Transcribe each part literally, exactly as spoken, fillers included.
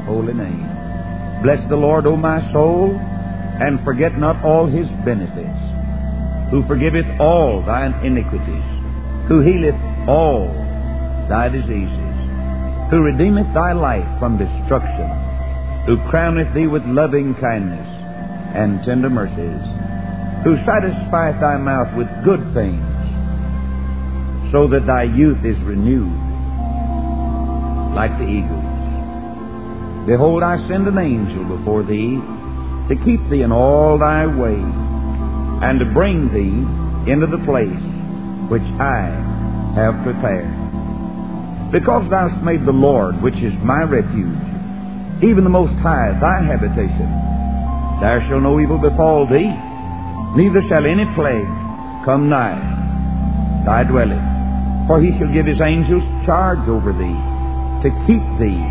holy name. Bless the Lord, O my soul, and forget not all His benefits, who forgiveth all thine iniquities, who healeth all thy diseases, who redeemeth thy life from destruction, who crowneth thee with loving kindness and tender mercies, who satisfieth thy mouth with good things, so that thy youth is renewed like the eagles. Behold, I send an angel before thee to keep thee in all thy ways, and to bring thee into the place which I have prepared. Because thou hast made the Lord, which is my refuge, even the Most High, thy habitation, there shall no evil befall thee, neither shall any plague come nigh thy dwelling. For He shall give His angels charge over thee, to keep thee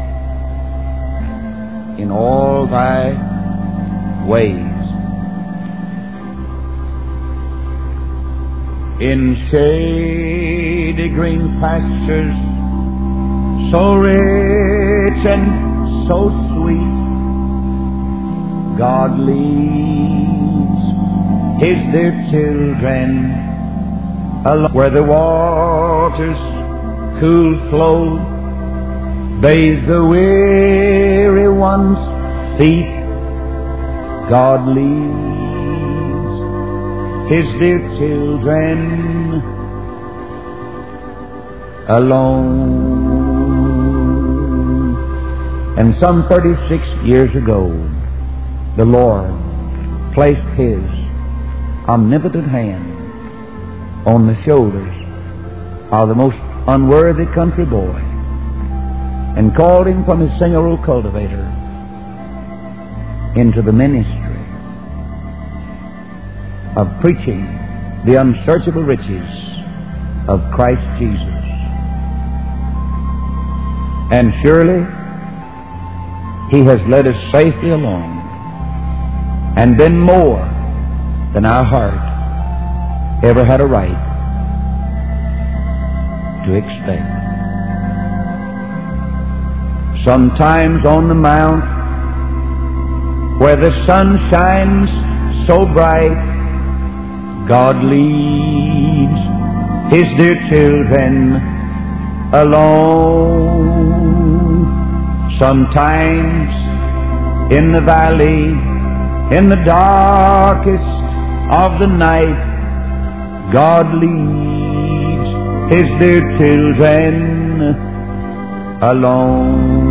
in all thy ways. In shady green pastures, so rich and so sweet, God leads His dear children along where the waters cool flow, bathe the weary one's feet. God leads His dear children alone. And some thirty-six years ago, the Lord placed His omnipotent hand on the shoulders of the most unworthy country boy, and called him from his single cultivator into the ministry of preaching the unsearchable riches of Christ Jesus. And surely He has led us safely along, and been more than our heart ever had a right to expect. Sometimes on the mount where the sun shines so bright, God leads His dear children alone. Sometimes in the valley, in the darkest of the night, God leads His dear children alone.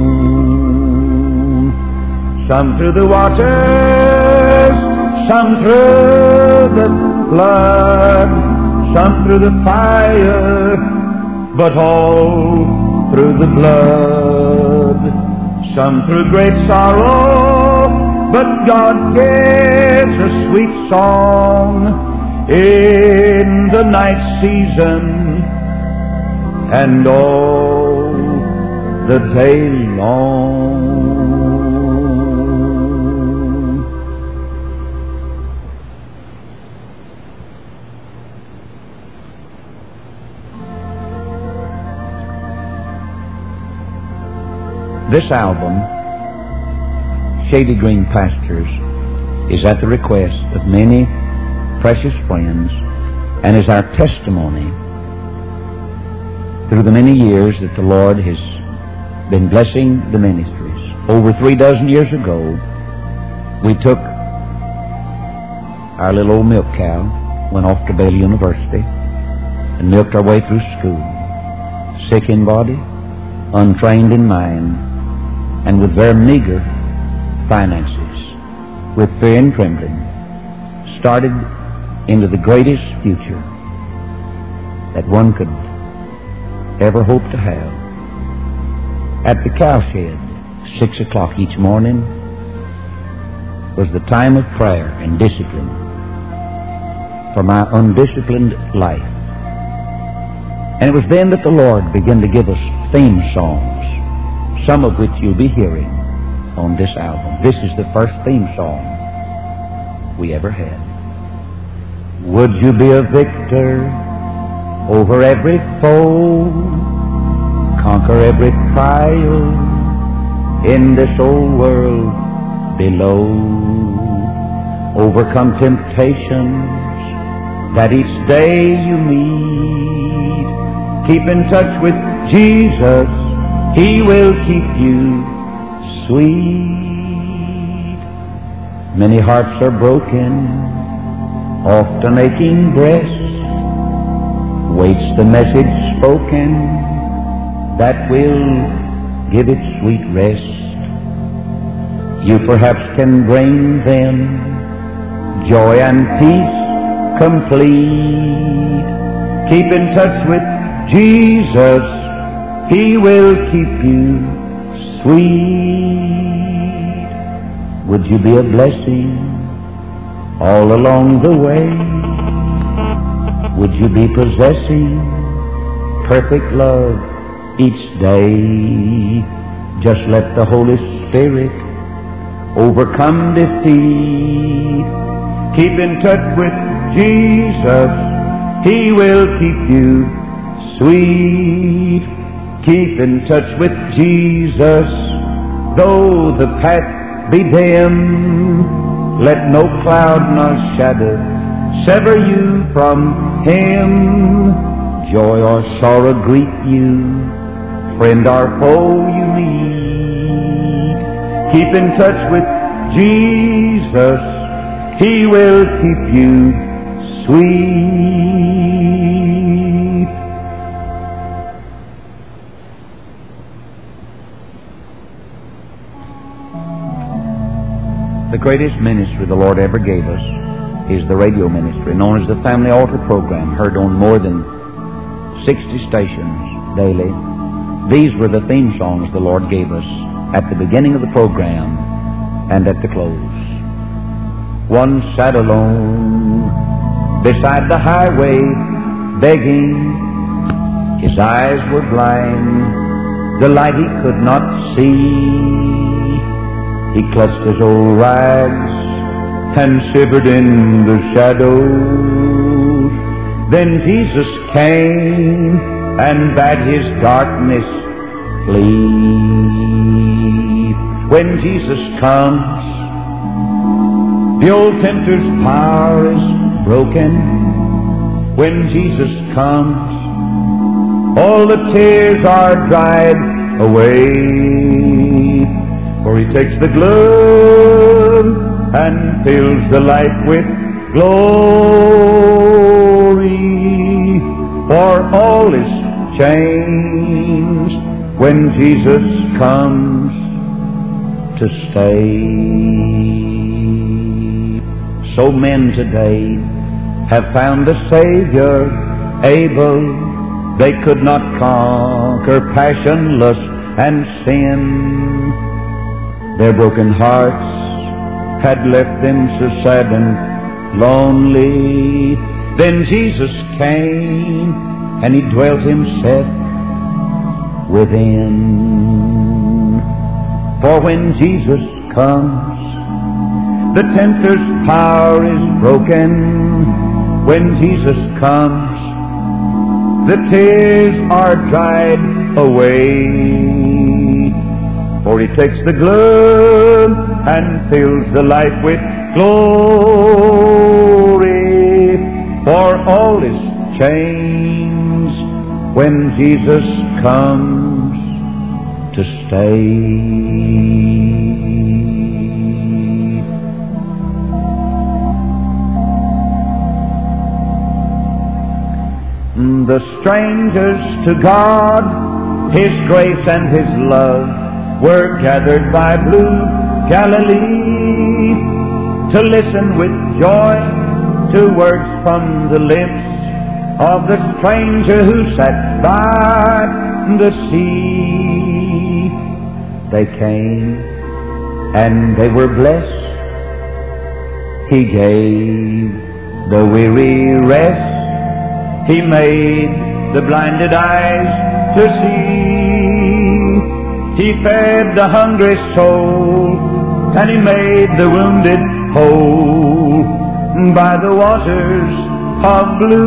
Some through the waters, some through the flood, some through the fire, but all through the blood. Some through great sorrow, but God gives a sweet song in the night season and all the day long. This album, Shady Green Pastures, is at the request of many precious friends and is our testimony through the many years that the Lord has been blessing the ministries. Over three dozen years ago, we took our little old milk cow, went off to Baylor University, and milked our way through school, sick in body, untrained in mind, and with very meager finances, with fear and trembling, started into the greatest future that one could ever hope to have. At the cowshed, six o'clock each morning, was the time of prayer and discipline for my undisciplined life. And it was then that the Lord began to give us theme songs, some of which you'll be hearing on this album. This is the first theme song we ever had. Would you be a victor over every foe, conquer every trial in this old world below. Overcome temptations that each day you meet. Keep in touch with Jesus, He will keep you sweet. Many hearts are broken, often aching breast waits the message spoken that will give it sweet rest. You perhaps can bring them joy and peace complete. Keep in touch with Jesus, He will keep you sweet. Would you be a blessing all along the way? Would you be possessing perfect love each day? Just let the Holy Spirit overcome defeat. Keep in touch with Jesus, He will keep you sweet. Keep in touch with Jesus, though the path be dim. Let no cloud nor shadow sever you from Him. Joy or sorrow greet you, friend or foe you meet. Keep in touch with Jesus, He will keep you sweet. The greatest ministry the Lord ever gave us is the radio ministry, known as the Family Altar Program, heard on more than sixty stations daily. These were the theme songs the Lord gave us at the beginning of the program and at the close. One sat alone beside the highway, begging. His eyes were blind, the light he could not see. He clutched his old rags and shivered in the shadows. Then Jesus came and bade his darkness flee. When Jesus comes, the old tempter's power is broken. When Jesus comes, all the tears are dried away. For He takes the gloom and fills the light with glory. For all is changed when Jesus comes to stay. So men today have found a Savior able. They could not conquer passion, lust, and sin. Their broken hearts had left them so sad and lonely. Then Jesus came and He dwelt Himself within. For when Jesus comes, the tempter's power is broken. When Jesus comes, the tears are dried away. For He takes the gloom and fills the light with glory. For all is changed when Jesus comes to stay. The strangers to God, His grace and His love, were gathered by blue Galilee to listen with joy to words from the lips of the stranger who sat by the sea. They came and they were blessed. He gave the weary rest. He made the blinded eyes to see. He fed the hungry soul, and He made the wounded whole by the waters of blue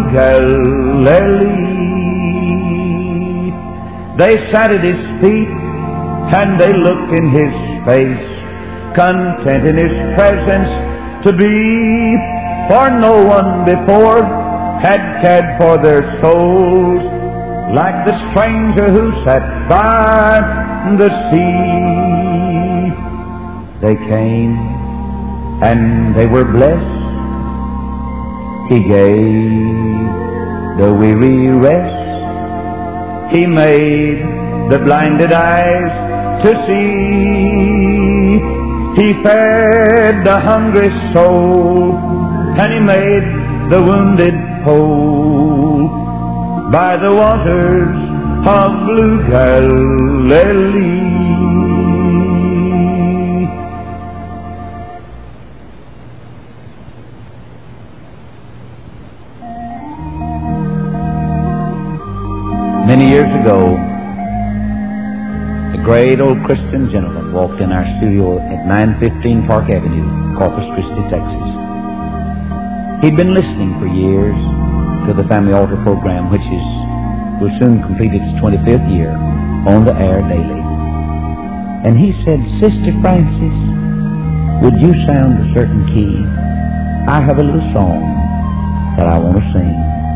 Galilee. They sat at His feet and they looked in His face, content in His presence to be, for no one before had cared for their souls like the stranger who sat by the sea. They came and they were blessed. He gave the weary rest. He made the blinded eyes to see. He fed the hungry soul, and He made the wounded whole by the waters of blue Galilee. Many years ago, a great old Christian gentleman walked in our studio at nine fifteen Park Avenue, Corpus Christi, Texas. He'd been listening for years to the Family Altar program, which is will soon complete its twenty-fifth year on the air daily. And he said, "Sister Francis, would you sound a certain key? I have a little song that I want to sing."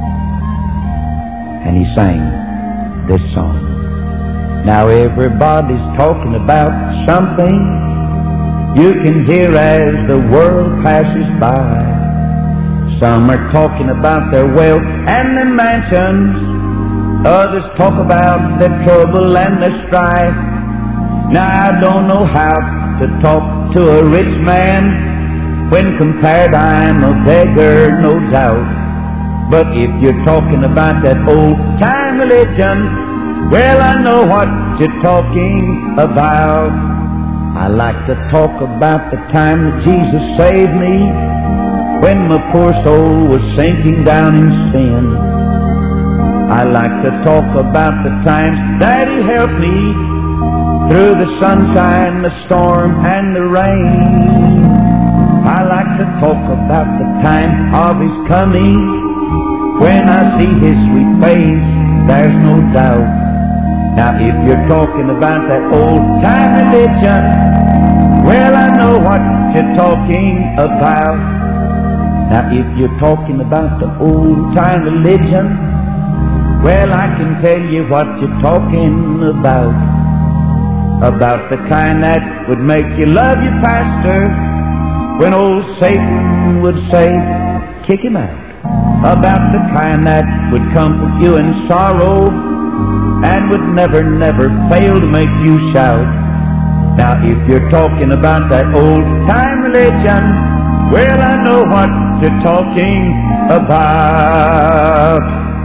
And he sang this song. Now everybody's talking about something you can hear as the world passes by. Some are talking about their wealth and their mansions. Others talk about their trouble and their strife. Now I don't know how to talk to a rich man. When compared I'm a beggar, no doubt. But if you're talking about that old-time religion, well, I know what you're talking about. I like to talk about the time that Jesus saved me, when my poor soul was sinking down in sin. I like to talk about the times that He helped me through the sunshine, the storm, and the rain. I like to talk about the time of His coming. When I see His sweet face, there's no doubt. Now if you're talking about that old-time religion, well, I know what you're talking about. Now if you're talking about the old-time religion, well, I can tell you what you're talking about. About the kind that would make you love your pastor, when old Satan would say, "Kick him out." About the kind that would comfort you in sorrow, and would never, never fail to make you shout. Now if you're talking about that old-time religion, well, I know what you're talking about.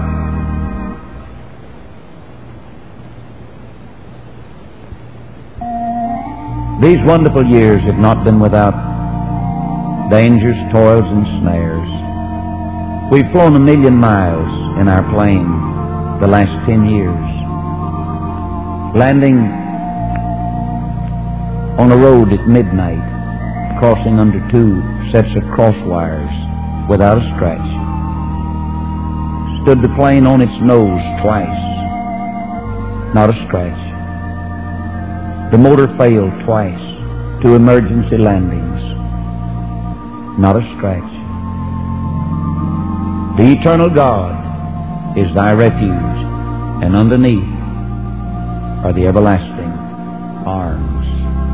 These wonderful years have not been without dangers, toils, and snares. We've flown a million miles in our plane the last ten years, landing on a road at midnight, crossing under two sets of cross wires without a scratch. Stood the plane on its nose twice, not a scratch. The motor failed twice, two emergency landings, not a scratch. The eternal God is thy refuge, and underneath are the everlasting arms.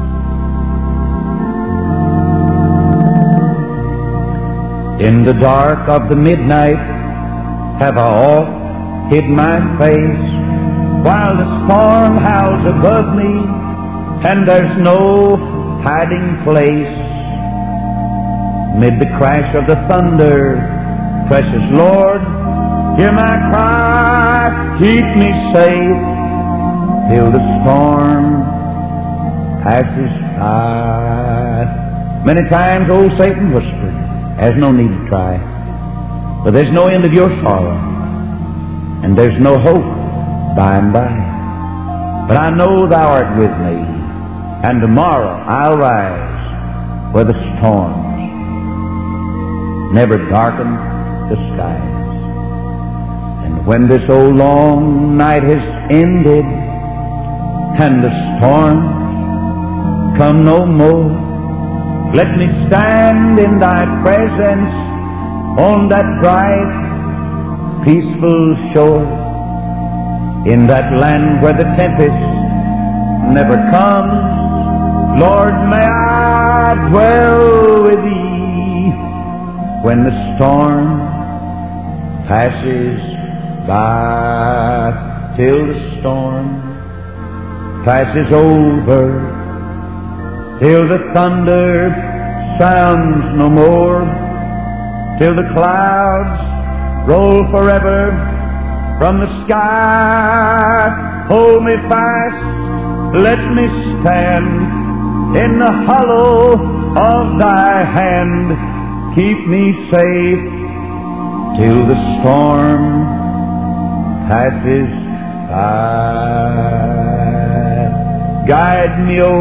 In the dark of the midnight have I oft hid my face, while the storm howls above me, and there's no hiding place. Mid the crash of the thunder, precious Lord, hear my cry, keep me safe till the storm passes by. Many times old Satan whispered, "There's no need to try, but there's no end of your sorrow, and there's no hope by and by. But I know thou art with me, and tomorrow I'll rise where the storms never darken the skies. And when this old long night has ended, and the storms come no more. Let me stand in thy presence on that bright, peaceful shore, in that land where the tempest never comes. Lord, may I dwell with thee when the storm passes by, till the storm passes over, till the thunder sounds no more, till the clouds roll forever from the sky. Hold me fast, let me stand in the hollow of thy hand. Keep me safe till the storm passes by. Guide me, O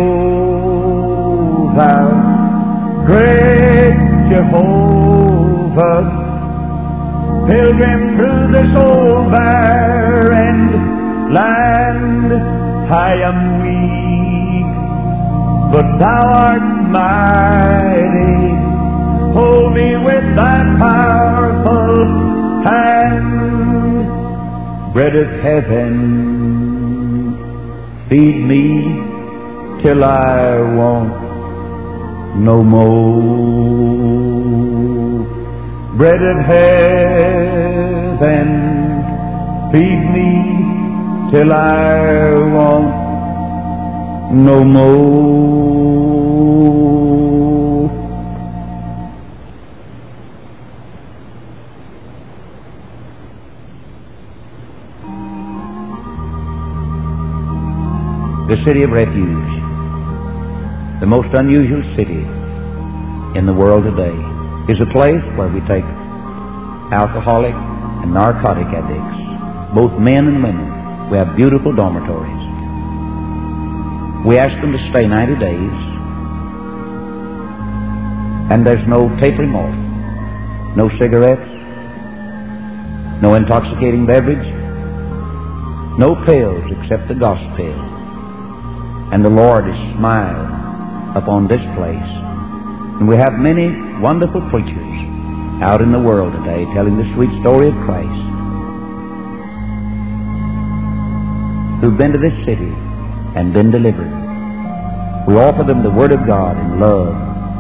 thou great Jehovah, pilgrim through this old barren land. I am weak, but thou art mighty. Hold me with thy powerful hand. Bread of heaven, feed me till I want no more. Bread of heaven, feed me till I want no more. The city of refuge, the most unusual city in the world today, is a place where we take alcoholic and narcotic addicts, both men and women. We have beautiful dormitories. We ask them to stay ninety days, and there's no tapering off, no cigarettes, no intoxicating beverage, no pills except the gospel pill. And the Lord has smiled upon this place. And we have many wonderful preachers out in the world today telling the sweet story of Christ, who've been to this city and been delivered. We offer them the Word of God in love.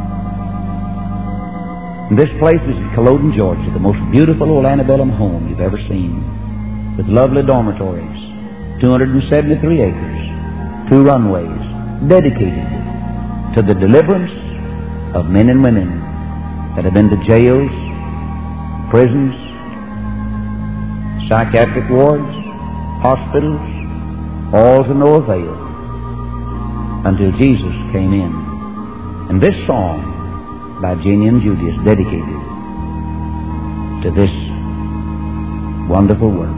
And this place is in Culloden, Georgia, the most beautiful old antebellum home you've ever seen, with lovely dormitories, two hundred seventy-three acres, two runways, dedicated to the deliverance of men and women that have been to jails, prisons, psychiatric wards, hospitals, all to no avail until Jesus came in. And this song by Jenny and Judy is dedicated to this wonderful work.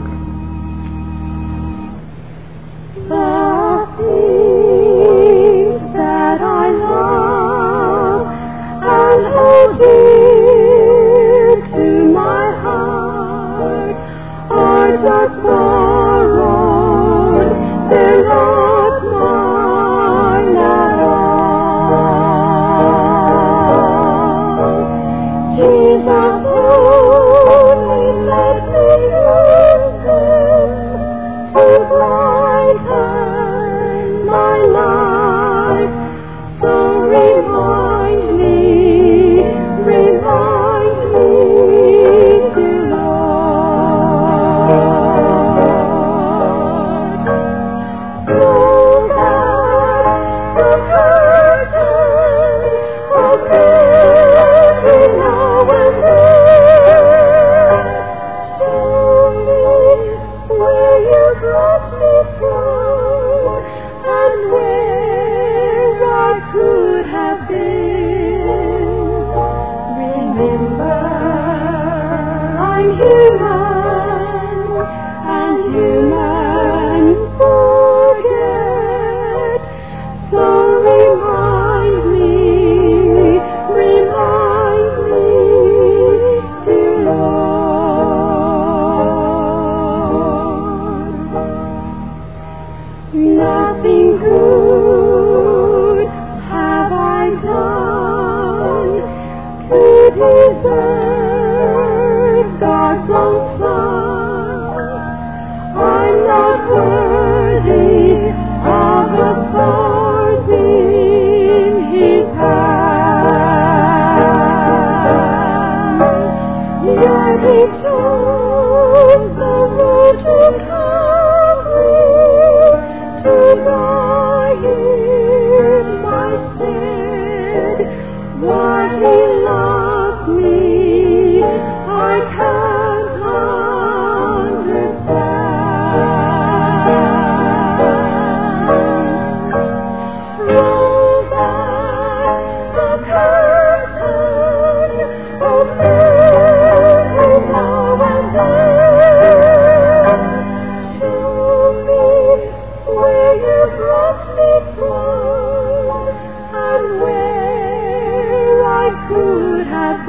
Jesus, only let me know.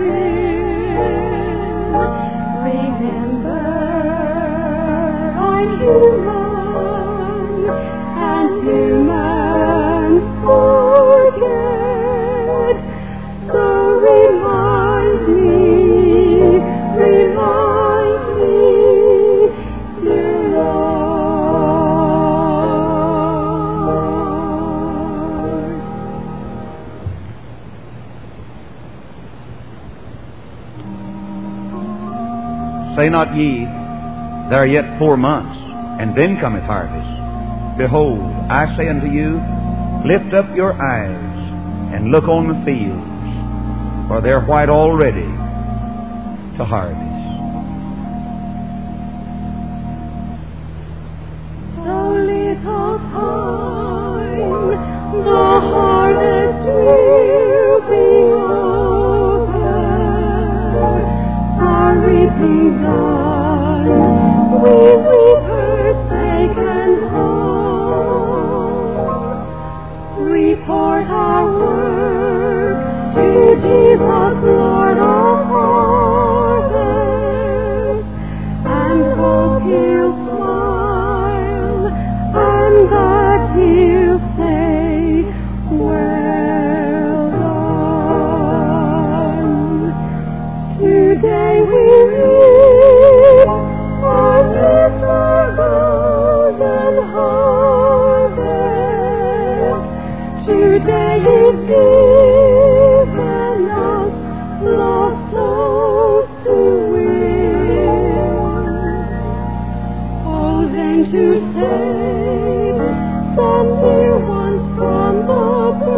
Say not ye, there are yet four months, and then cometh harvest. Behold, I say unto you, lift up your eyes, and look on the fields, for they are white already to harvest. So little time, the harvest will be over. Our reaping done, we reapers taken home. Report our work to Jesus, Lord of harvest, and hope He'll smile, and that He'll say, well done. Today we reap our little golden harvest. Today He's given us lost souls to win. Oh, then to save some dear ones from the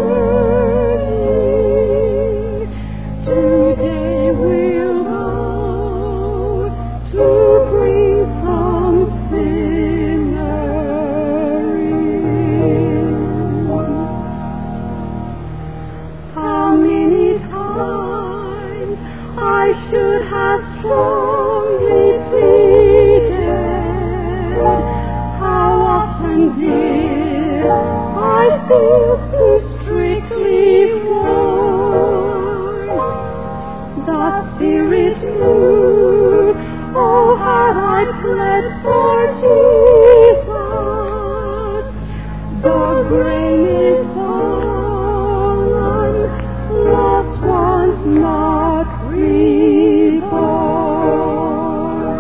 burning. Today we'll go to bring some sinner in. How many times I should have strongly pleaded, how often did I feel too strictly warned. The Spirit moved, oh, had I pled for Jesus. The grain is fallen, lost ones not reborn.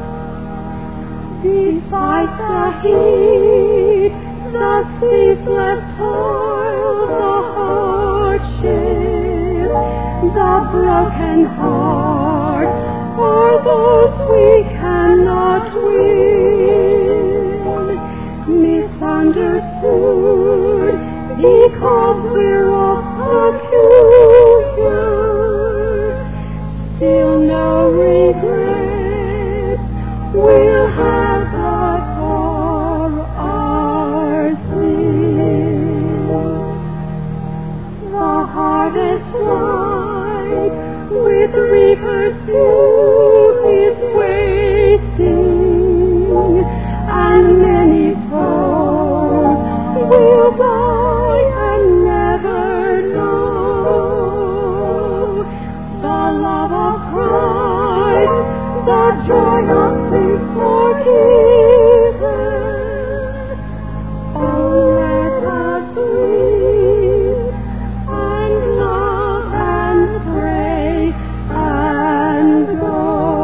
Beside the heat, the ceaseless toil, the hardship, the broken heart, are those we cannot win. Misunderstood, because we're of peculiar, still no regret we'll have but for our sin. The harvest white with reapers few is wasting, and many souls will die and never know the love of Christ, the joy of sins forgiven. Oh, let us weep and love and pray and go.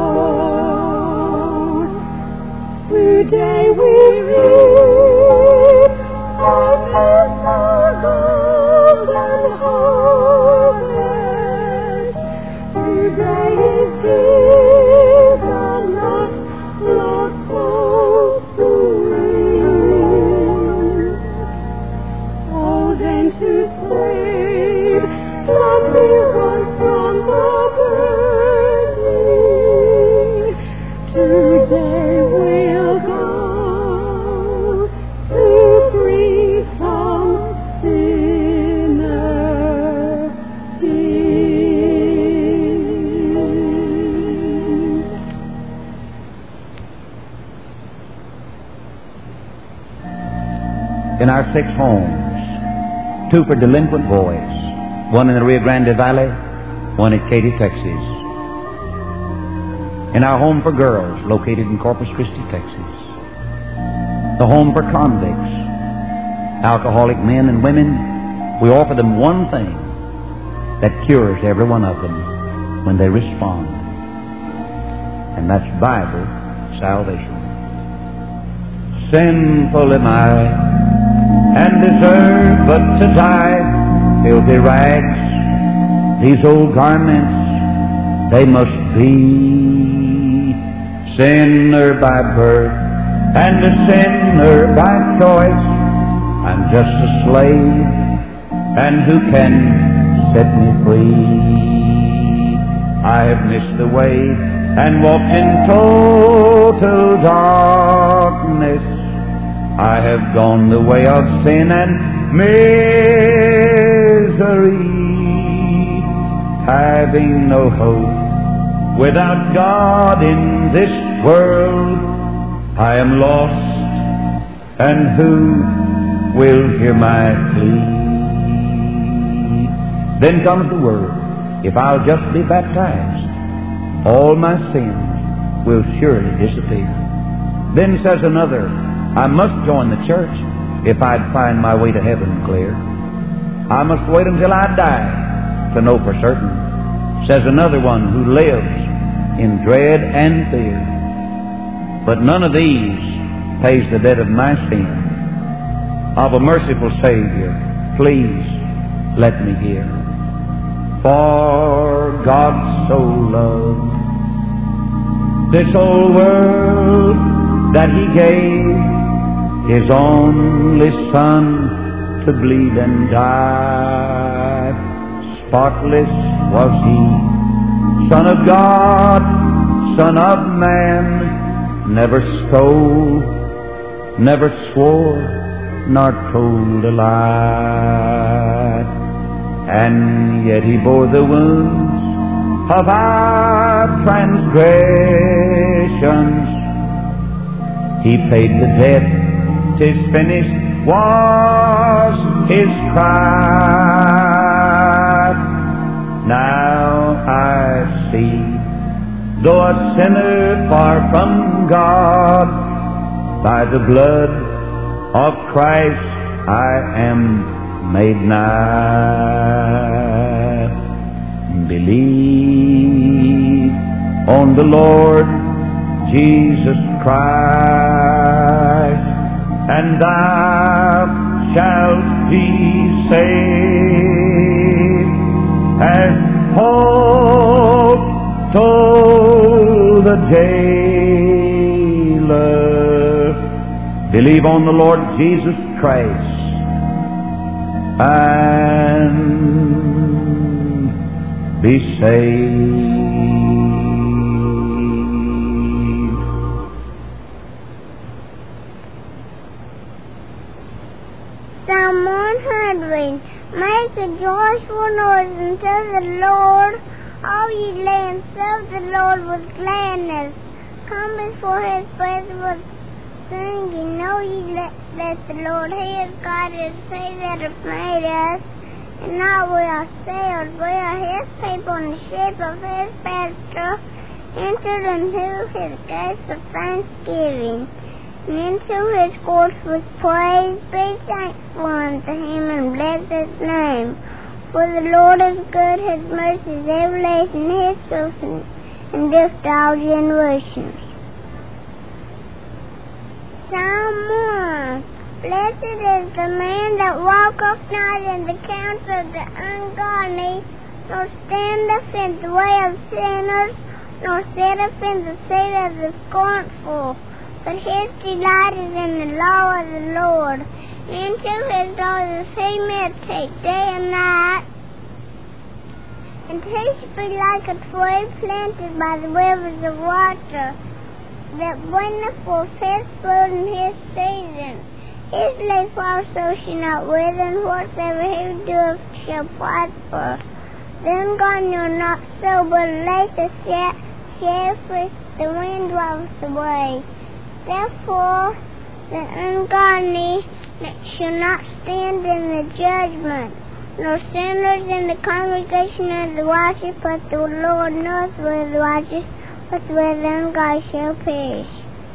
Today we reap our little golden harvest. Today is given us lost souls to win. Oh, then to save the dear ones from the burning. Today we'll go to bring some sinner in. In our six homes, two for delinquent boys, one in the Rio Grande Valley, one at Katy, Texas. In our home for girls, located in Corpus Christi, Texas. The home for convicts, alcoholic men and women, we offer them one thing that cures every one of them when they respond. And that's Bible salvation. Sinful am I, and deserve but to die. Filthy rags, these old garments, they must be. Sinner by birth, and a sinner by choice. I'm just a slave, and who can set me free? I have missed the way and walked in total darkness. I have gone the way of sin and misery, having no hope without God in this world. I am lost, and who will hear my plea? Then comes the word, if I'll just be baptized, all my sins will surely disappear. Then says another, I must join the church if I'd find my way to heaven clear. I must wait until I die to know for certain. Says another one who lives in dread and fear. But none of these pays the debt of my sin. Of a merciful Savior, please let me hear. For God so loved this whole world that He gave His only Son to bleed and die. Spotless was He, Son of God, Son of man, never stole, never swore, nor told a lie. And yet He bore the wounds of our transgressions. He paid the debt, 'tis finished, was His cry. Now I see, though a sinner far from God, by the blood of Christ I am made nigh. Believe on the Lord Jesus Christ, and thou shalt be saved, as Paul told the jailer. Believe on the Lord Jesus Christ, and be saved. Psalm one hundred. Make a joyful noise unto the Lord, all ye lands, serve the Lord with gladness. Come before His presence with singing. Know ye that, that the Lord, He is God, is He that hath made us, and not we ourselves. We are His people and the sheep of His pasture. Enter into His gates with thanksgiving, and into His courts with praise. Be thankful unto Him and bless His name. For the Lord is good, His mercy is everlasting, His truth endureth to all generations. Psalm one. Blessed is the man that walketh not in the counsel of the ungodly, nor standeth in the way of sinners, nor sitteth in the seat of the scornful. But his delight is in the law of the Lord. Into His law does he meditate day and night. And he shall be like a tree planted by the rivers of water, that bringeth forth his fruit in his season. His leaf also shall not wither, and whatsoever he doeth shall prosper. The ungodly are not so, but later scarcely the wind drives away. Therefore the ungodly shall not stand in the judgment, nor sinners in the congregation of the righteous, but the Lord knoweth where the righteous, but where the ungodly shall perish.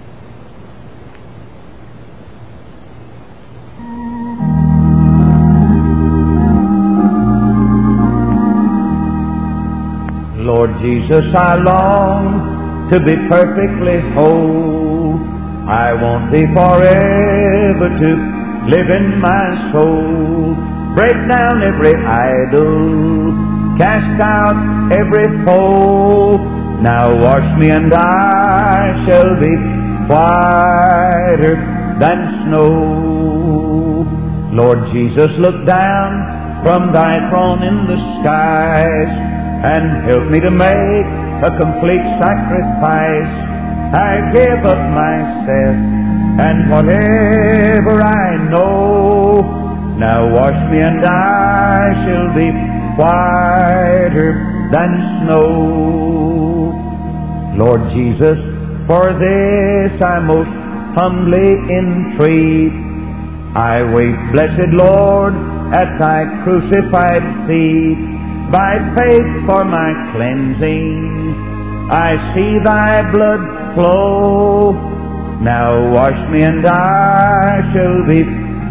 Lord Jesus, I long to be perfectly whole. I want Thee forever to live in my soul. Break down every idol, cast out every foe. Now wash me and I shall be whiter than snow. Lord Jesus, look down from Thy throne in the skies and help me to make a complete sacrifice. I give up myself and whatever I know. Now wash me and I shall be whiter than snow. Lord Jesus, for this I most humbly entreat. I wait, blessed Lord, at Thy crucified feet. By faith for my cleansing, I see Thy blood flow. Now wash me and I shall be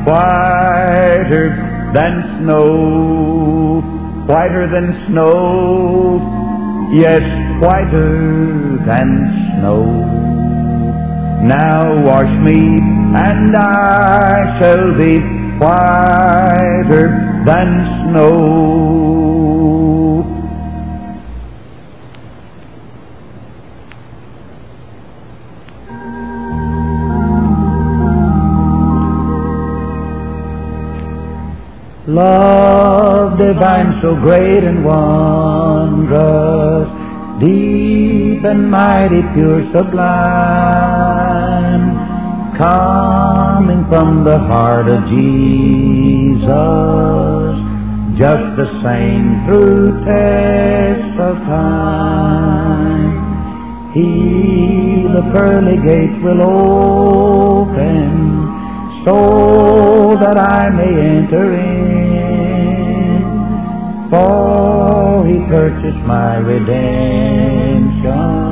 whiter than snow. Whiter than snow, yes, whiter than snow. Now wash me and I shall be whiter than snow. Love divine, so great and wondrous, deep and mighty, pure, sublime, coming from the heart of Jesus, just the same through tests of time. He the pearly gates will open, so that I may enter in. For He purchased my redemption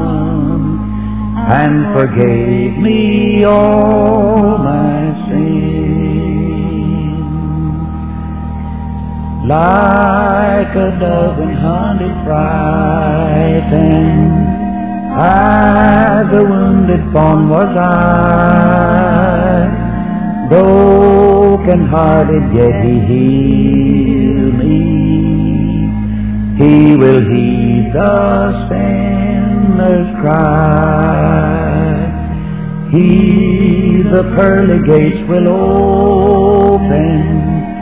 and forgave me all my sin. Like a dove in honey frightened, as a wounded fawn was I. Broken hearted, yet He healed me. He will heed the sinner's cry. He the pearly gates will open,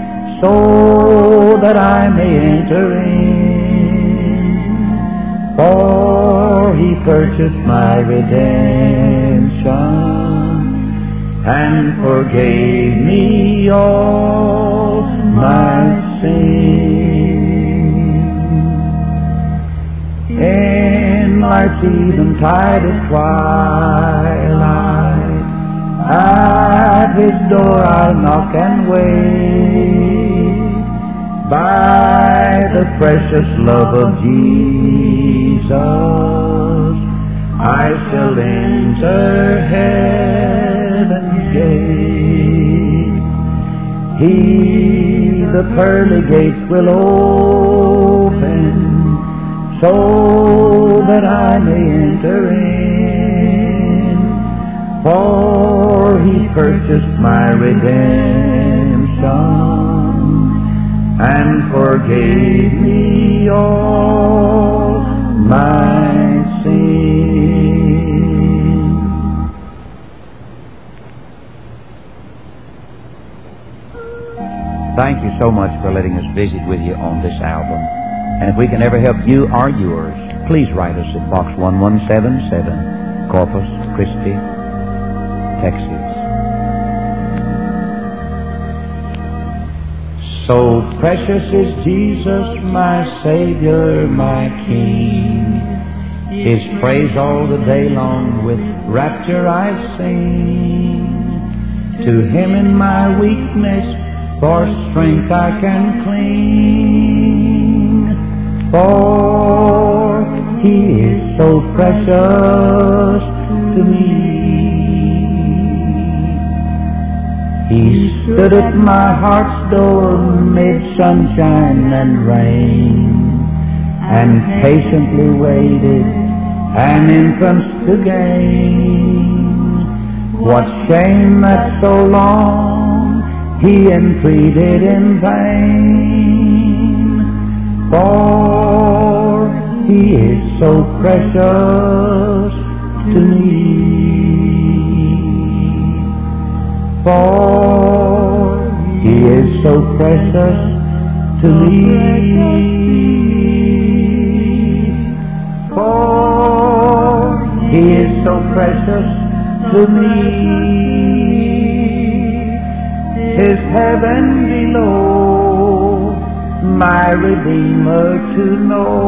so that I may enter in. For He purchased my redemption and forgave me all my sin. In life's eventide of twilight, at His door I'll knock and wait. By the precious love of Jesus, I shall enter heaven's gate. He the pearly gates will open, so that I may enter in. For He purchased my redemption and forgave me all my sin. Thank you so much for letting us visit with you on this album. And if we can ever help you or yours, please write us at Box one one seven seven, Corpus Christi, Texas. So precious is Jesus, my Savior, my King. His praise all the day long with rapture I sing. To Him in my weakness For strength I can cling, for He is so precious to me. He stood at my heart's door mid sunshine and rain, and patiently waited an entrance to gain. What shame that so long He entreated in vain, for He is so precious to me. For He is so precious to me. For He is so precious to me. 'Tis heaven below, my Redeemer to know.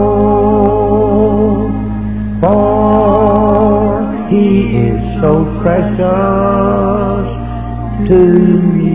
For He is so precious to me.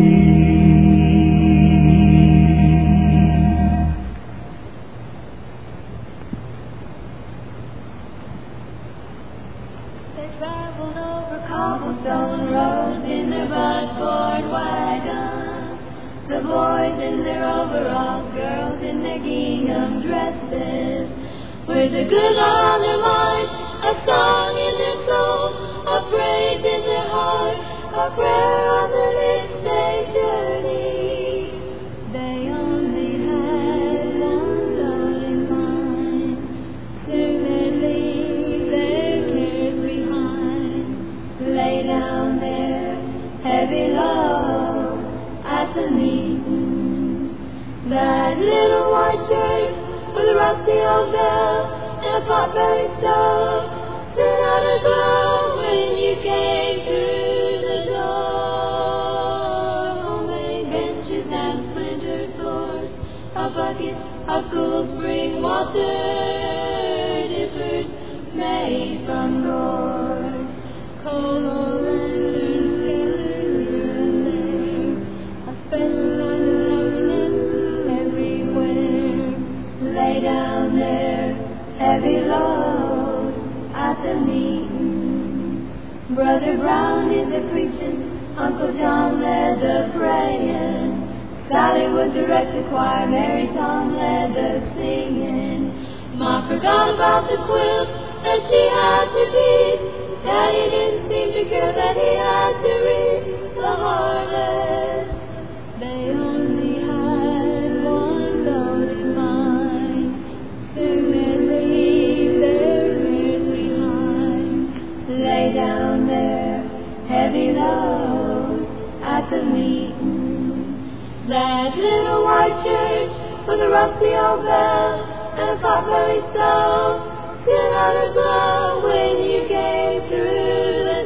They traveled over cobblestone roads in their buckboard wagons. The boys in their overalls, girls in their gingham dresses, with a good on their mind, a song in their soul, a praise in their heart, a prayer on their lips they journeyed. They only had one goal in mind. Soon they'd leave their cares behind, lay down their heavy load at the meeting. That little white church with a rusty old bell and a pot-bellied stove stood out a glow when you came through the door. Homemade benches and splintered floors, a bucket of cool spring water, dippers made from gourd, cold old lanterns here and there, a special loneliness everywhere. Lay down their heavy load at the meeting. Brother Brown did the preaching, Uncle John led the praying, Sally would direct the choir, Mary Tom led the singing. Ma forgot about the quilt that she had to beat. Daddy didn't seem to care that he had to read the hardest. They only had one load in mind. Soon they'd leave their cares behind, lay down their heavy load at the meeting. That little white church with a rusty old bell and a pot-bellied stove stood out a glow when you came through the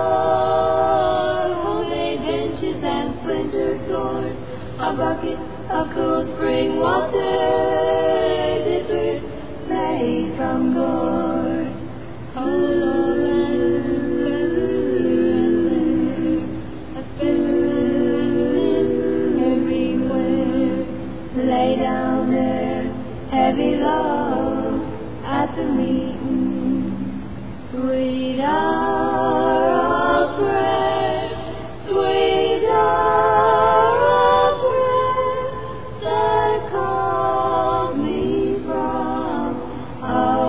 door. Homemade benches and splintered floors, a bucket of cool spring water, dippers made from gourd, cold old lanterns here and there, a special loneliness everywhere. Lay down their heavy load at the meeting. Sweet hour of prayer, sweet hour of prayer, that called me from a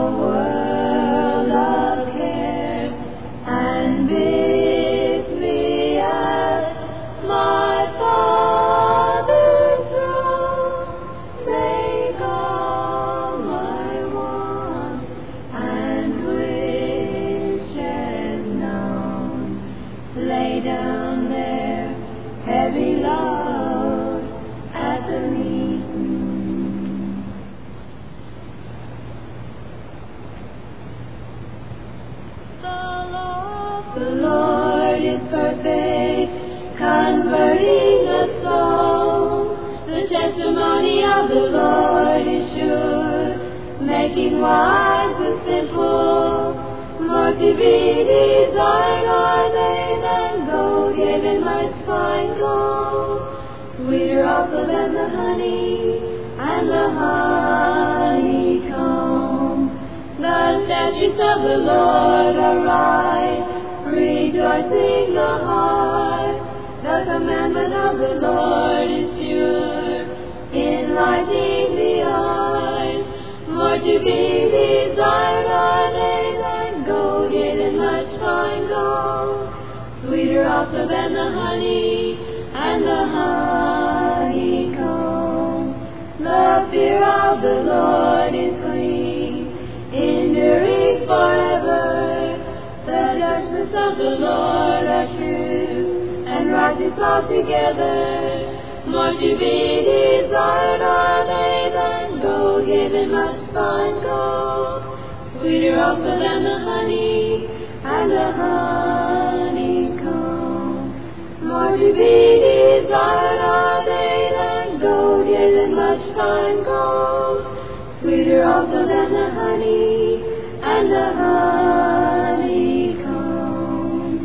world of care and bids me at my Father's throne. Make all my wants and wishes known. Lay down their heavy load at the meeting. The Lord, the Lord is perfect, converting the soul. The testimony of the Lord is sure, making wise the simple. More to be desired are they than gold, yea, than much fine gold. sweeter also than the honey and the honeycomb. The statutes of the Lord are right, rejoicing the heart. The commandment of the Lord is pure, enlightening the eyes. More to be desired are they than gold, yet in much fine gold. Sweeter also than the honey and the honeycomb. The fear of the Lord is clean, enduring forever. The judgments of the Lord are true, and righteous altogether. More to be desired are they than gold, yet in much fine gold. Sweeter also than the honey and the honeycomb. More to be desired are they than gold, yet in much fine gold. Sweeter also than the honey and the honeycomb.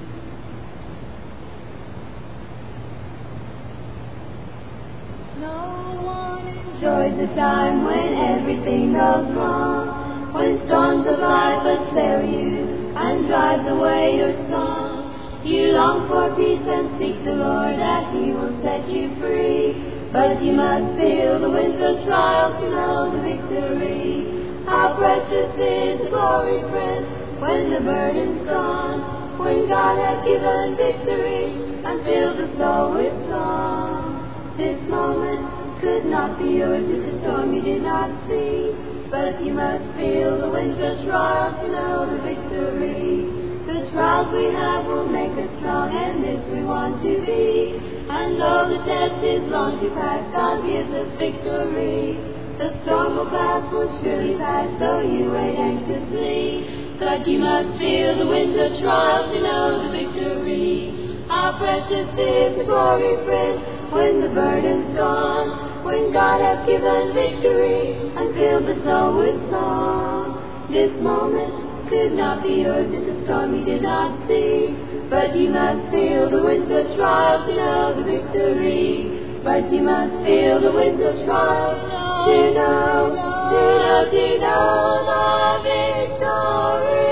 No one enjoys the time when everything goes wrong, when storms of life assail you and drive away your song. You long for peace and seek the Lord that He will set you free. But you must feel the winds of trials to know the victory. How precious is the glory, friend, when the burden's gone, when God has given victory and filled the soul with song. This moment could not be yours, it's a storm you did not see. But you must feel the winds of trials to know the victory. The trials we have will make us strong, and this we want to be. And though the test is long to pass, God gives us victory. The storm will pass, will surely pass, though you wait anxiously. But you must feel the winds of trials to know the victory. How precious is the glory, friend, when the burden's gone, when God has given victory and filled the soul with song. This moment could not be yours, it's a storm you did not see. But you must feel the winds of trials to know the victory. But you must feel the winds of trials to know, to know, to know the victory.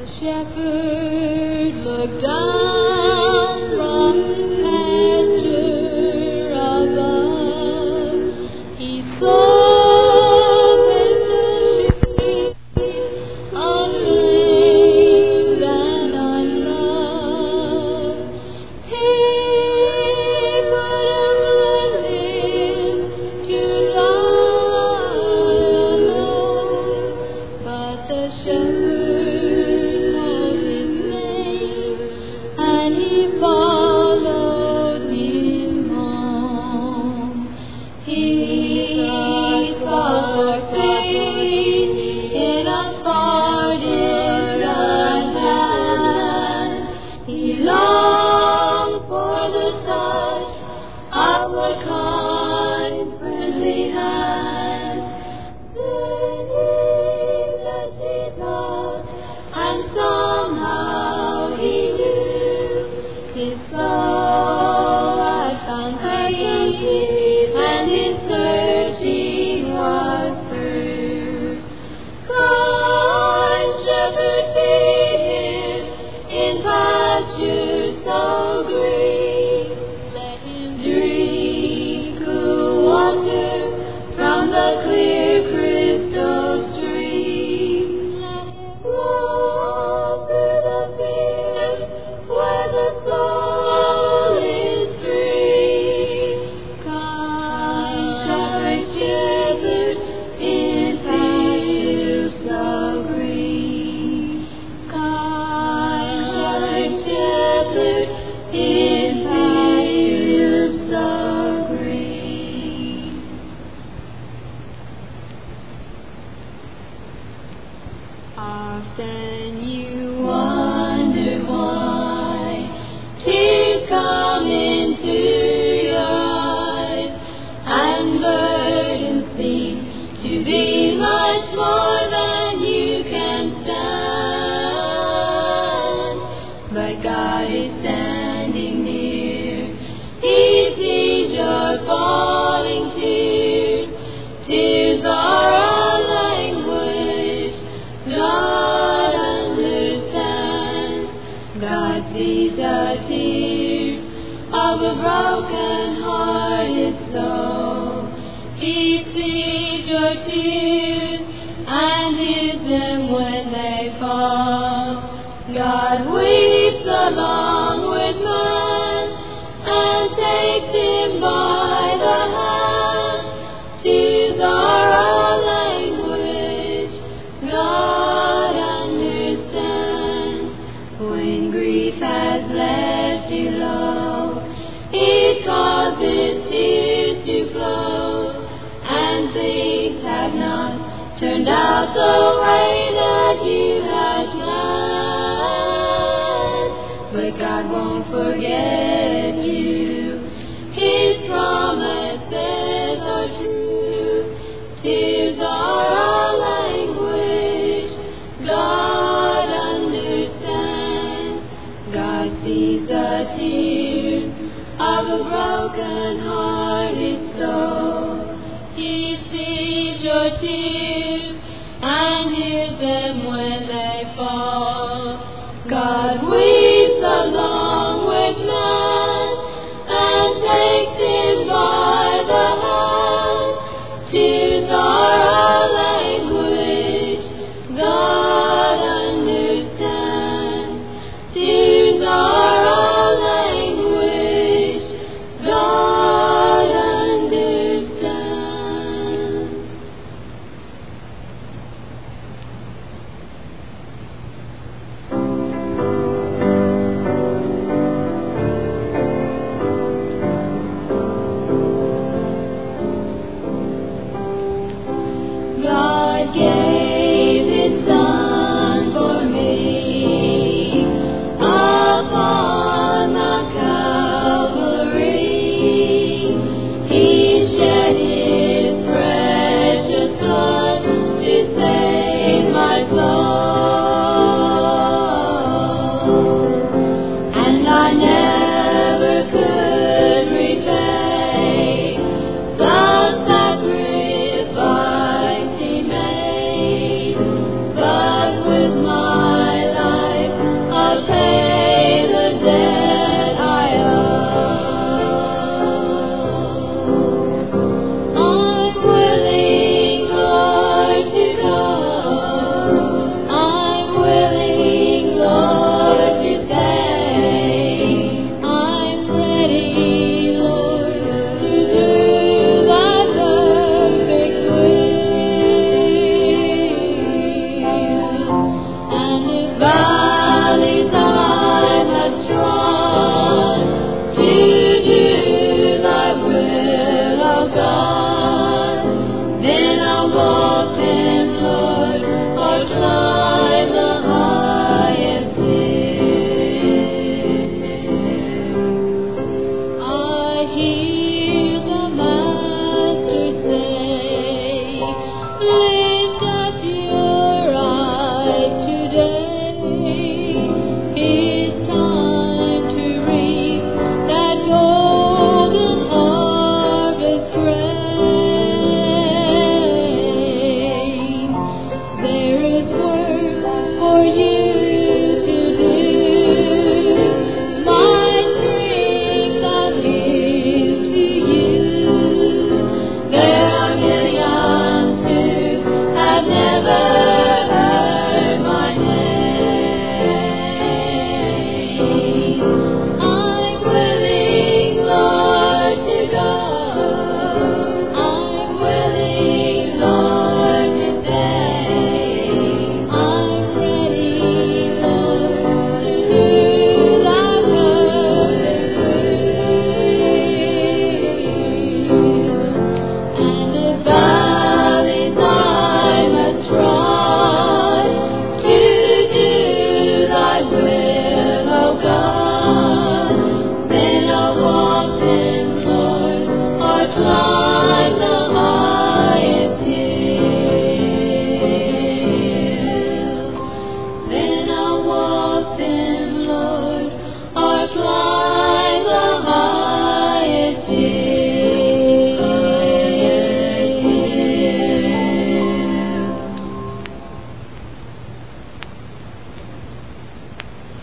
shepherd looked down from pasture above. He saw the sheep unlamed and unloved. He would have lived to die alone, but the shepherd called his name, and he followed him home. He sought faith in a far distant land. He longed for the touch of a kind, friendly hand. Then he touched his heart, and somehow he knew his soul had found peace, and his searching was through. Kind shepherd, feed him in pastures so green. Let him drink cool water from the clear crystal stream. Let him roam through the fields where the soul is free. Kind shepherd, shepherd in pastures so green. Kind shepherd, shepherd in pastures so green. Often you wonder why tears come into your eyes, and burdens seem to be much more than you can stand. But God is standing near. He sees your falling tears. Tears are a language God understands. God sees the tears of a broken-hearted soul. He sees your tears and hears them when they fall. God weeps along with man and takes him by the hand. Tears are a language God understands. When grief has left you low, He causes tears to flow, and things have not turned out the way that you had planned. But God won't forget you. His promises are true. Tears are a language God understands. God sees the tears of a broken-hearted soul. He sees your tears and hears them when they fall. God weeps along with man and takes him by the hand. Tears are a language God understands. Tears are a language God understands.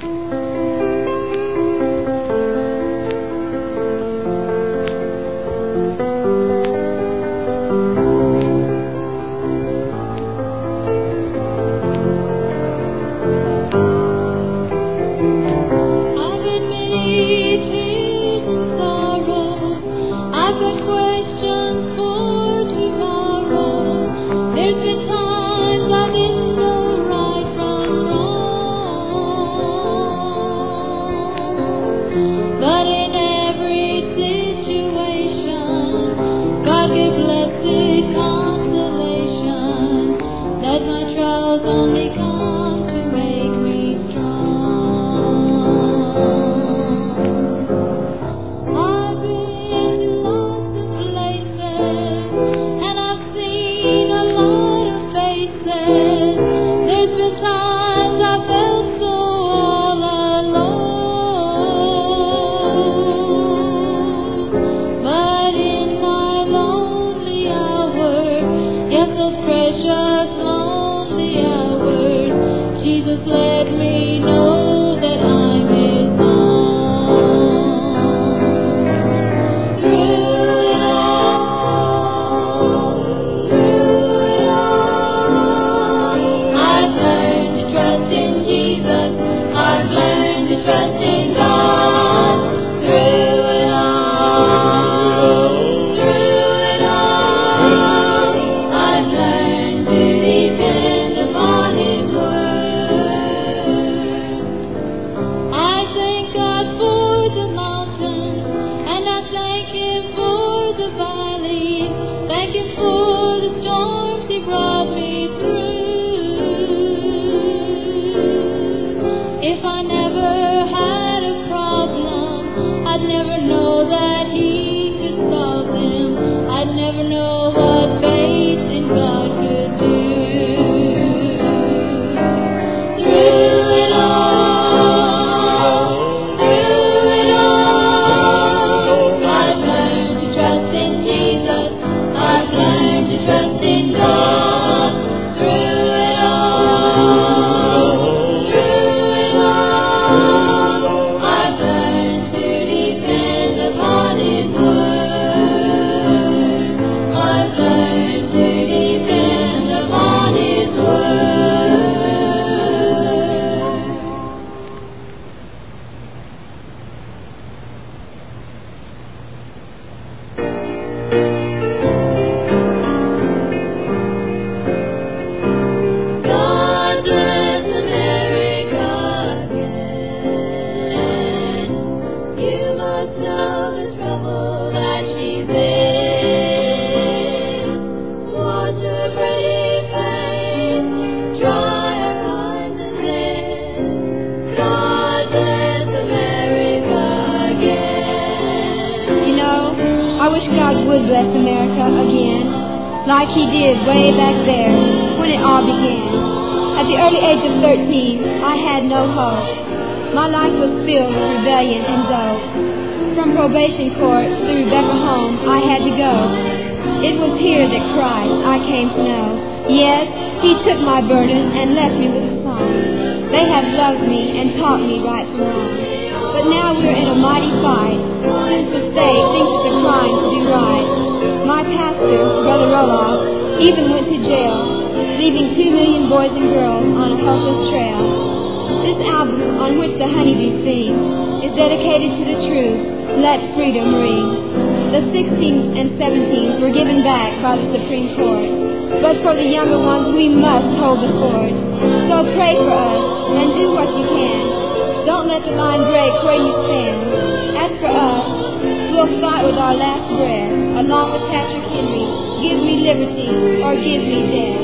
would bless America again, like he did way back there when it all began. At the early age of thirteen, I had no hope. My life was filled with rebellion and dope. From probation court to the Rebecca home, I had to go. It was here that Christ I came to know. Yes, he took my burden and left me with a song. They have loved me and taught me right from wrong. But now we're in a mighty fight, since the state thinks it's a crime to do right. My pastor, Brother Roloff, even went to jail, leaving two million boys and girls on a hopeless trail. This album, on which the honeybees sing, is dedicated to the truth, let freedom ring. The sixteens and seventeens were given back by the Supreme Court, but for the younger ones we must hold the fort. So pray for us and do what you can. Don't let the line break where you stand. As for us, we'll fight with our last breath, along with Patrick Henry. Give me liberty or give me death.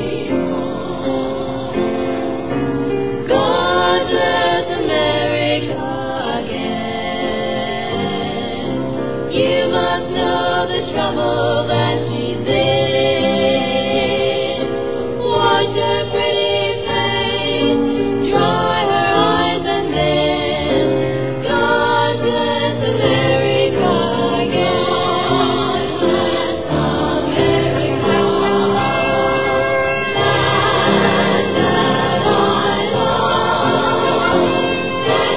God bless America again. You must know the trouble that she's in. Watch her pretty face, dry her eyes, and then God bless America again. God bless America. Land that I love.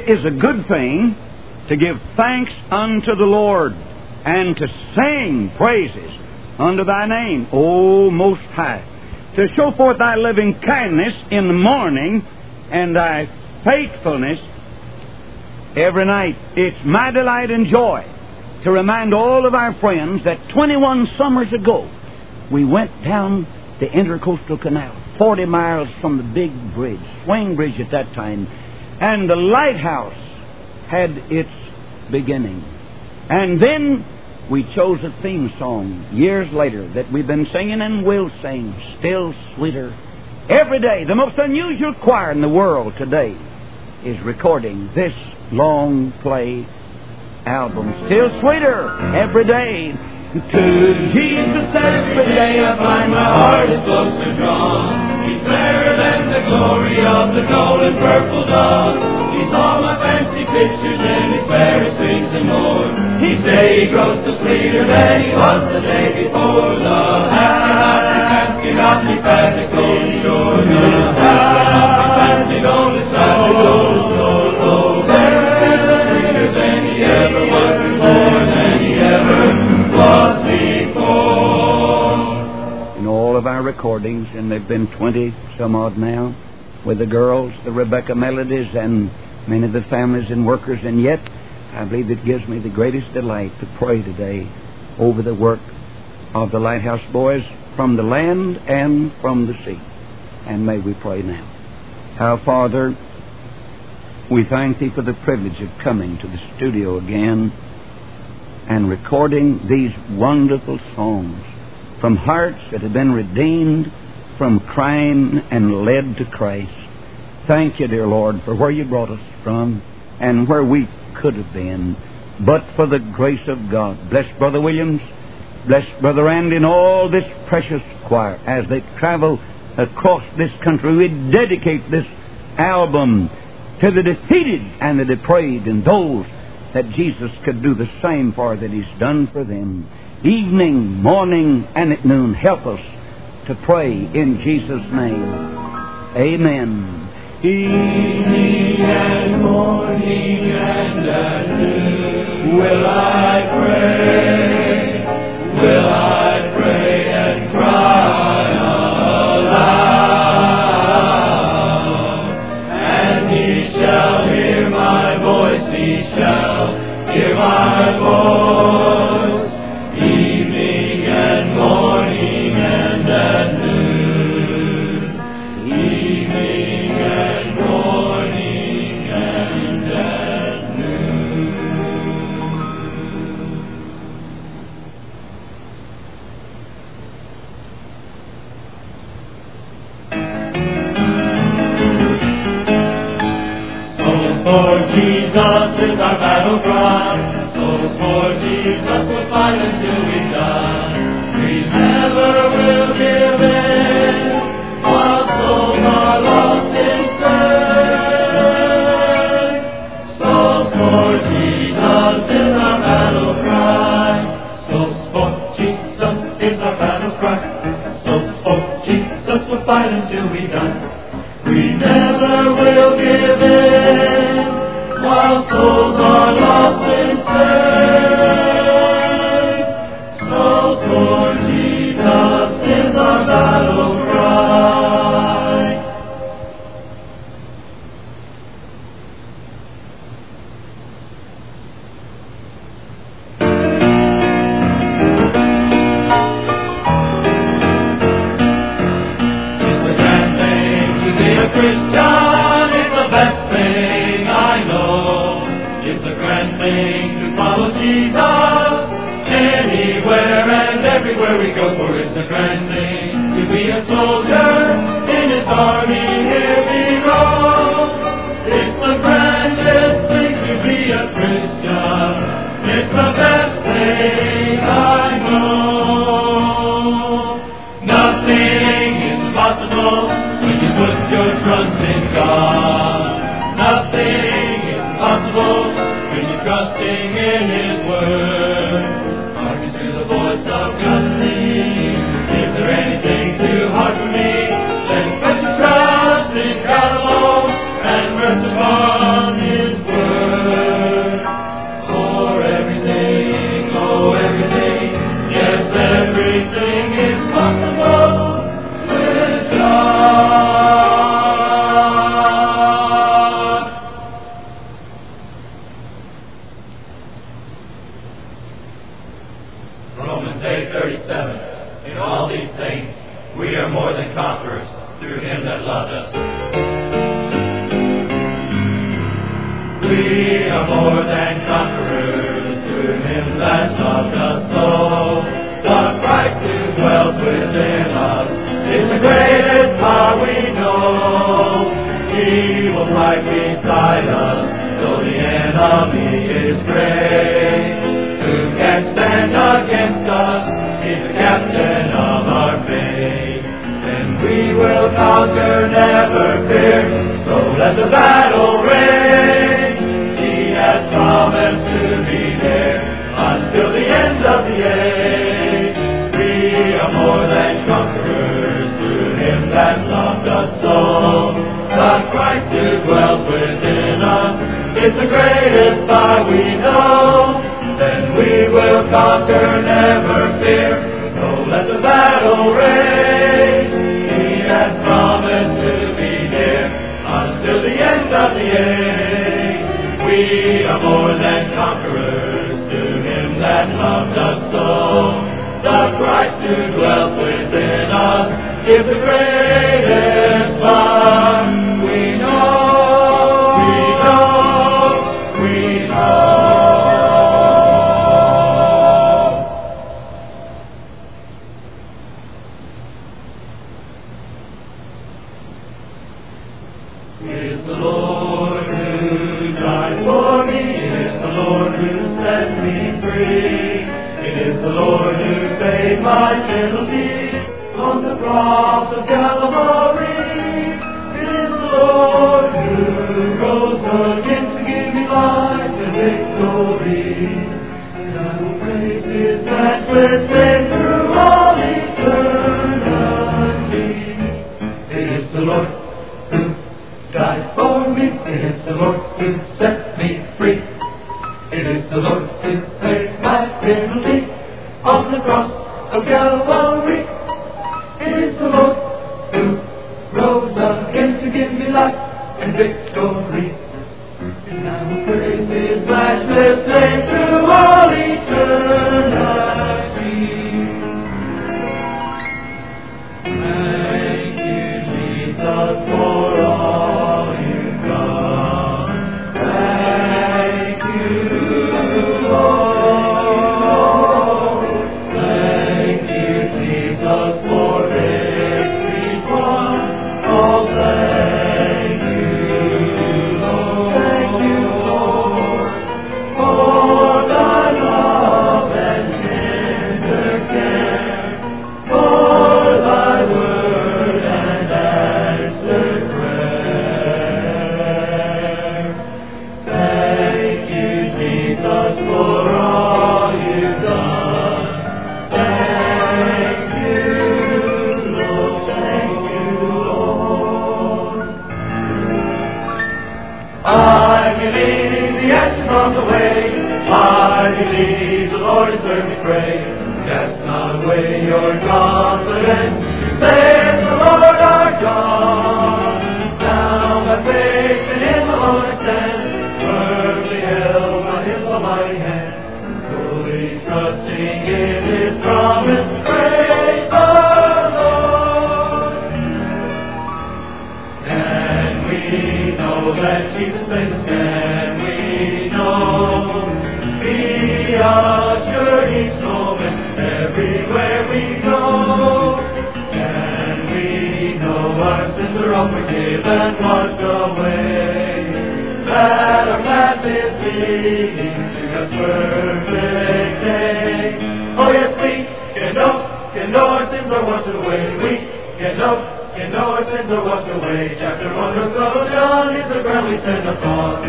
is a good thing to give thanks unto the Lord, and to sing praises unto thy name, O Most High, to show forth thy loving kindness in the morning, and thy faithfulness every night. It's my delight and joy to remind all of our friends that twenty-one summers ago we went down the Intercoastal Canal, forty miles from the big bridge, Swing Bridge at that time, and the lighthouse had its beginning. And then we chose a theme song years later that we've been singing and will sing, Still Sweeter. Every day, the most unusual choir in the world today is recording this long play album, Still Sweeter, every day. To Jesus every day I find my heart is closer drawn. He's fairer than the glory of the golden purple dawn. He's all my fancy pictures and his fairest things and more. He say he grows to sweeter than he was the day before. The happy, happy, fancy, happy, fancy, golden shore. The happy, happy, fancy, golden shore. Oh, oh, fairer, sweeter than he ever was before, than he ever was before. In all of our recordings, and they've been twenty some odd now, with the girls, the Rebecca Melodies, and many of the families and workers, and yet I believe it gives me the greatest delight to pray today over the work of the Lighthouse Boys from the land and from the sea. And may we pray now. Our Father, we thank Thee for the privilege of coming to the studio again and recording these wonderful songs from hearts that have been redeemed from crime and led to Christ. Thank You, dear Lord, for where You brought us from and where we could have been, but for the grace of God. Bless Brother Williams, bless Brother Andy and all this precious choir as they travel across this country. We dedicate this album to the defeated and the depraved and those that Jesus could do the same for that He's done for them. Evening, morning, and at noon, help us to pray in Jesus' name. Amen. Evening and morning and at noon will I pray, will I pray and cry aloud, and He shall hear my voice, He shall hear my voice, evening and morning and at noon, evening and morning and at noon. Souls for Jesus is our battle cry. Souls for Jesus will fight until we die. We never will give in while souls are lost in sin. Souls for Jesus is our battle cry. Souls for Jesus is our battle cry. Souls for Jesus will fight until we die. We never will give in while souls are lost in sin. Souls for Jesus is our battle cry. It's a grand thing to be a Christian. It's the best thing I know. It's a grand thing to follow Jesus anywhere and everywhere we go. For it's a grand thing to be a soldier in His army here below. It's the grandest thing to be a Christian. It's the best thing I know. Nothing is impossible when you put your trust in God. Nothing is impossible when you're trusting in His Word. Hearken to the voice of God's name. Is there anything too hard for me? Then put your trust in God alone and rest upon His Word. Romans eight thirty-seven. In all these things, we are more than conquerors through him that loved us. We are more than conquerors through him that loved us so. The Christ who dwells within us is the greatest power we know. He will fight beside us, though the enemy is great. Who can stand against us? He's the captain of our faith. And we will conquer, never fear, so let the battle rage. He has promised to be there until the end of the age. We are more than conquerors through him that loved us so. The Christ who dwells within us is the greatest power we know. Then we will conquer, never fear, so let the battle rage. He has promised to be near until the end of the age. We are more than conquerors through him that loved us so. The Christ who dwells within us is the greatest power we know. We know. We know. It is the Lord who died for me. It is the Lord who set me free. It is the Lord who paid my penalty on the cross of Calvary. It is the Lord who rose again to give me life and victory. And I will praise his matchless name through all eternity. It is the Lord who died for me. It is the Lord who set me free. It is the Lord who paid my penalty on the cross of Calvary. It is the Lord who rose again to give me life and victory. And I will praise his matchless name through all eternity. Thank you, Jesus, for all you've done. Thank you, Lord. Thank you, Jesus, for victories won. Oh, thank you, Lord. Thank you, Lord, for thy love and tender care, for thy word and answered prayer. Thank you, Jesus, for all you've done. Thank you, Lord. Thank you, Lord. I believe the answer's on the way. I believe the Lord has heard me pray. Cast not away your confidence. Says the Lord our God. Now my faith in him alone I stand, firmly held by his almighty hand, fully trusting in his promise. Praise the Lord. And we know that Jesus saves us. Can we know? Be assured each moment, everywhere we go. And we know our sins are all forgiven and washed away. That our path is leading to God's perfect day. Oh yes, we can know, can know our sins are washed away. We can know, can know our sins are washed away. Chapter one verse of John is the ground we stand upon.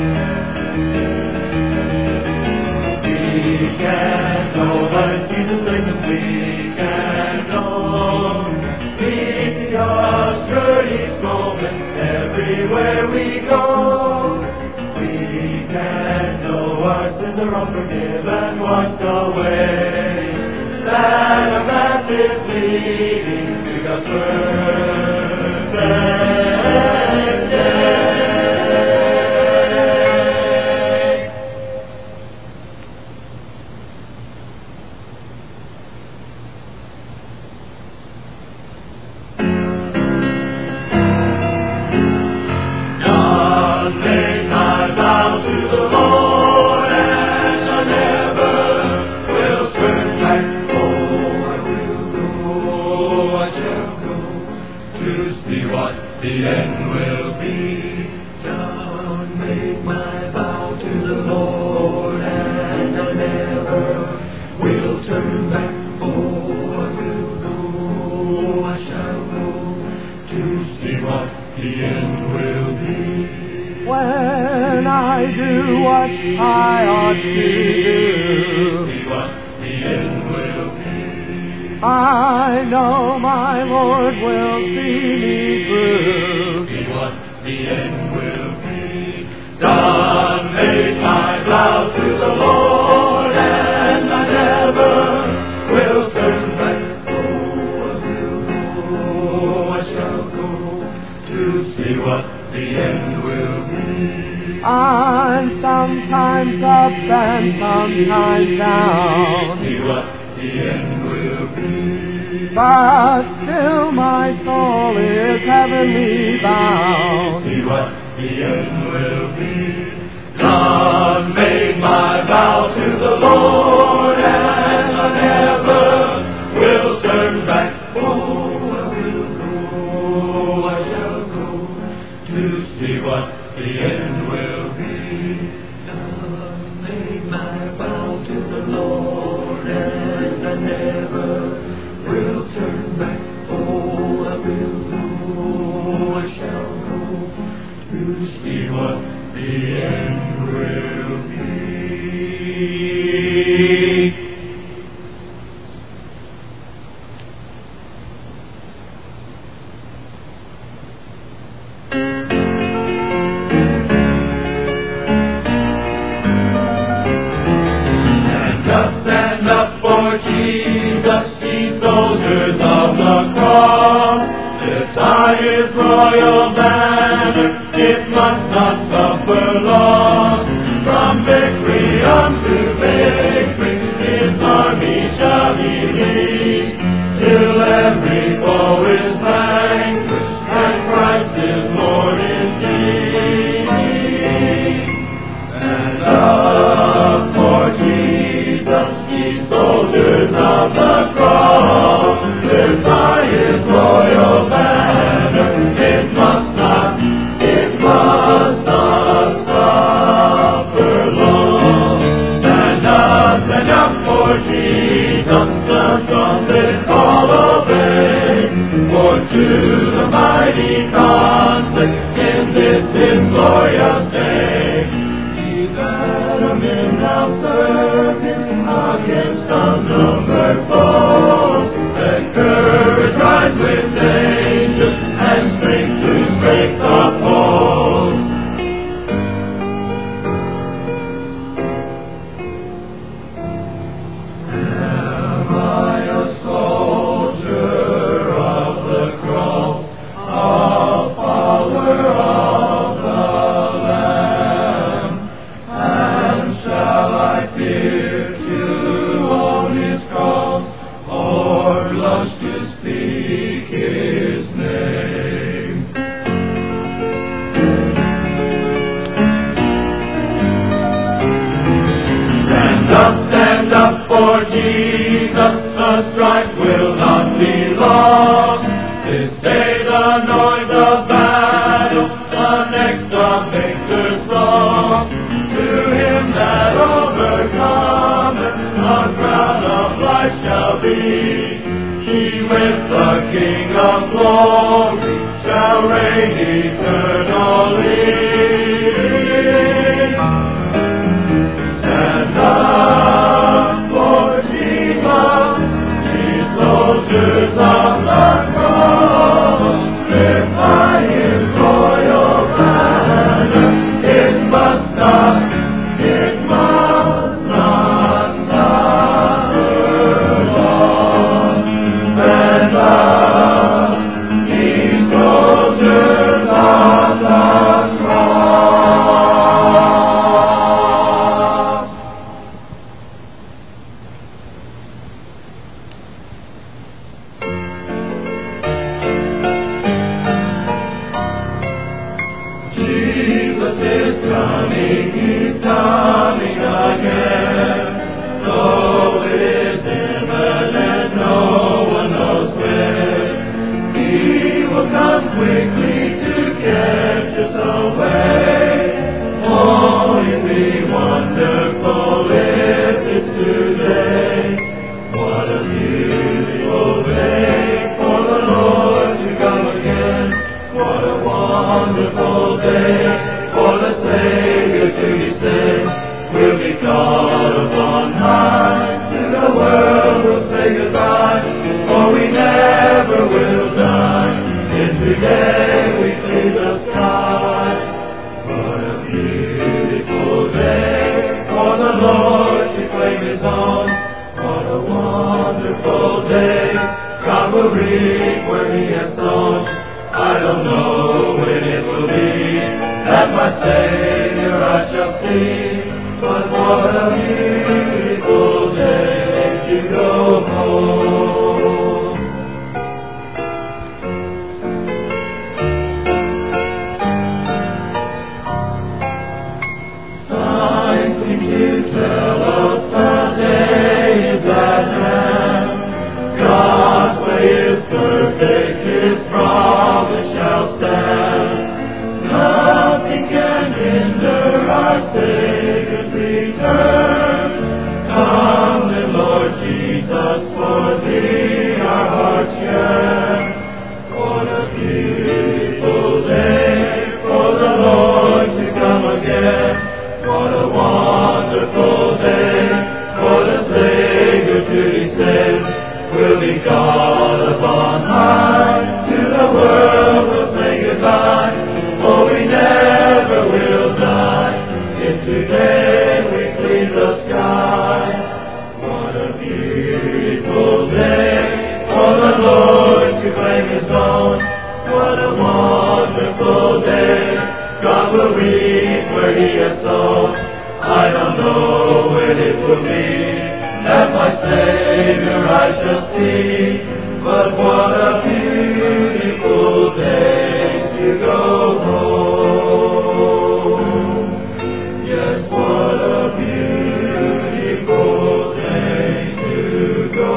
We can know that Jesus saves us. We can know. Be assured each moment, everywhere we go. We can know our sins are all forgiven, washed away. That our path is leading to God's perfect day. I know my Lord will see me through. See what the end will be. Done made my vow to the Lord, and I never will turn back. Oh, I will go, I shall go to see what the end will be. I'm sometimes up and sometimes down. See what the end will be. But still my soul is heavenly bound. See what the end will be. God made my vow to the Lord, and I never will turn back. Oh, I will go, I shall go to see what the end will be. God made my vow to the Lord, and I never will turn back. Oh, I will go, I shall go to see what the end will be. Stand up, stand up for Jesus, ye soldiers of the cross. Lift high his royal banner, it must not suffer loss. From victory unto victory, his army shall he lead, till every foe is vanquished, and Christ is Lord indeed. Stand up for Jesus, ye soldiers of the cross. Lift high his royal banner, it must not, it must not suffer long. Stand up, stand up for Jesus, the trumpet call obey. For to the mighty conflict in this his glorious day, ye that are men now serving against unnumbered foes, let courage rise with danger, and strength to break the foes. Am I a soldier of the cross, a follower of the Lamb? And shall I fear to own his cross, or blush to speak his name? Stand up, stand up for Jesus, the strife will not be long. This day the noise of battle, the next the victor's song. To him that overcometh, a crown of life shall be. He with the King of glory shall reign eternally. Stand up for Jesus, ye soldiers of the cross. Lift high his royal banner, it must not, it must not suffer long. Stand up, ye soldiers of will reap where he has sown. I don't know when it will be that my Savior I shall see, but what a beautiful day to go home. Signs seem to tell us the day is at hand. God's way is perfect, His promise shall stand. Nothing can hinder our Savior's return. Come then, Lord Jesus, for Thee our hearts yearn. What a beautiful day for the Lord to come again. What a wonderful day for the Savior to descend. We'll be called upon high, to the world we'll say goodbye. Oh, we never will die, if today we clean the sky. What a beautiful day for the Lord to claim His own. What a wonderful day, God will reap where He has sown. I don't know when it will be that my Savior I shall see, but what a beautiful day to go home. Yes, what a beautiful day to go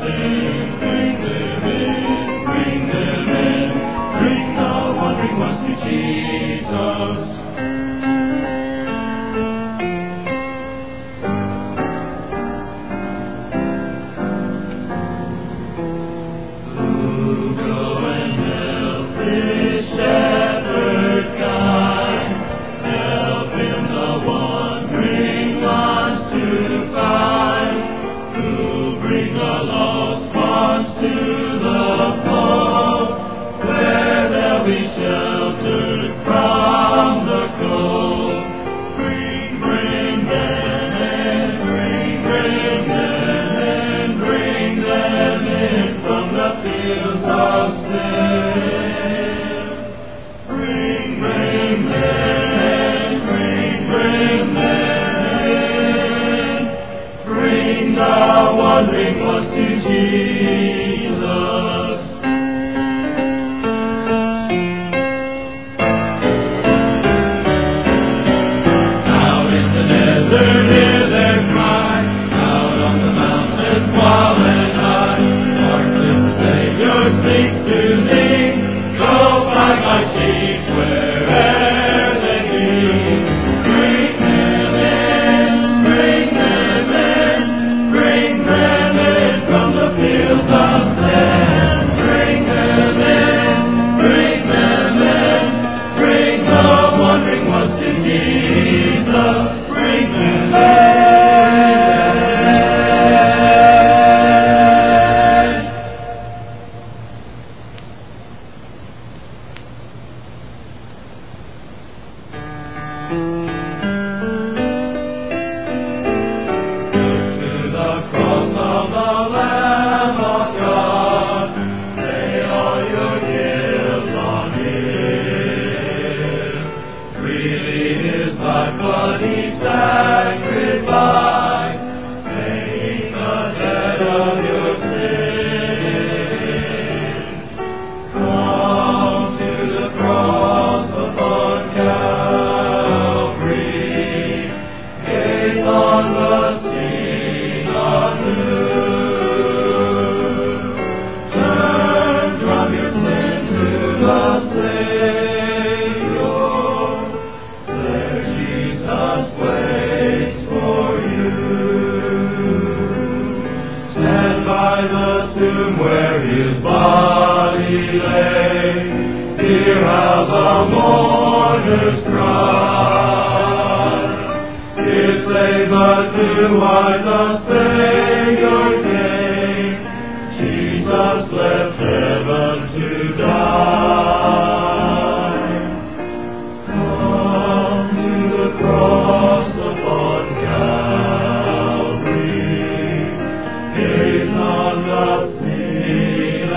Bring them in, bring the wandering ones to his body lay. Hear how the mourners cry. It's lay but to hide the Savior came. Jesus left heaven to die. Come to the cross upon Calvary. Gaze on the scene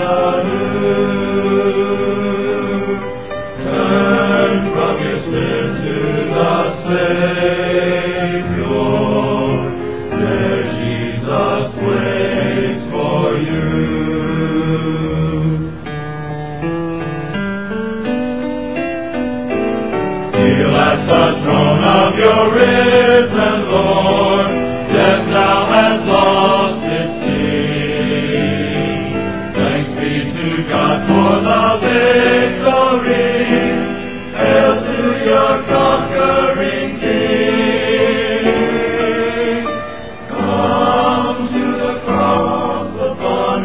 anew. Turn from your sin to the Savior. There Jesus waits for you. Kneel at the throne of your risen Lord. Death now has lost its sting. Thanks be to God for the victory. Hail to your conquering King. Come to the cross upon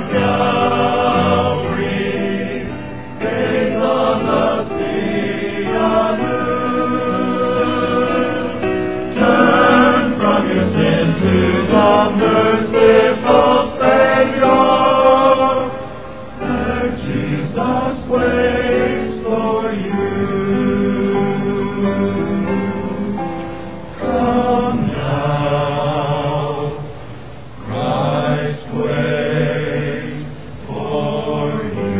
Calvary. Gaze on the sea anew. Turn from your sin to the merciful Savior. There Jesus waits for you. Come now, Christ waits for you.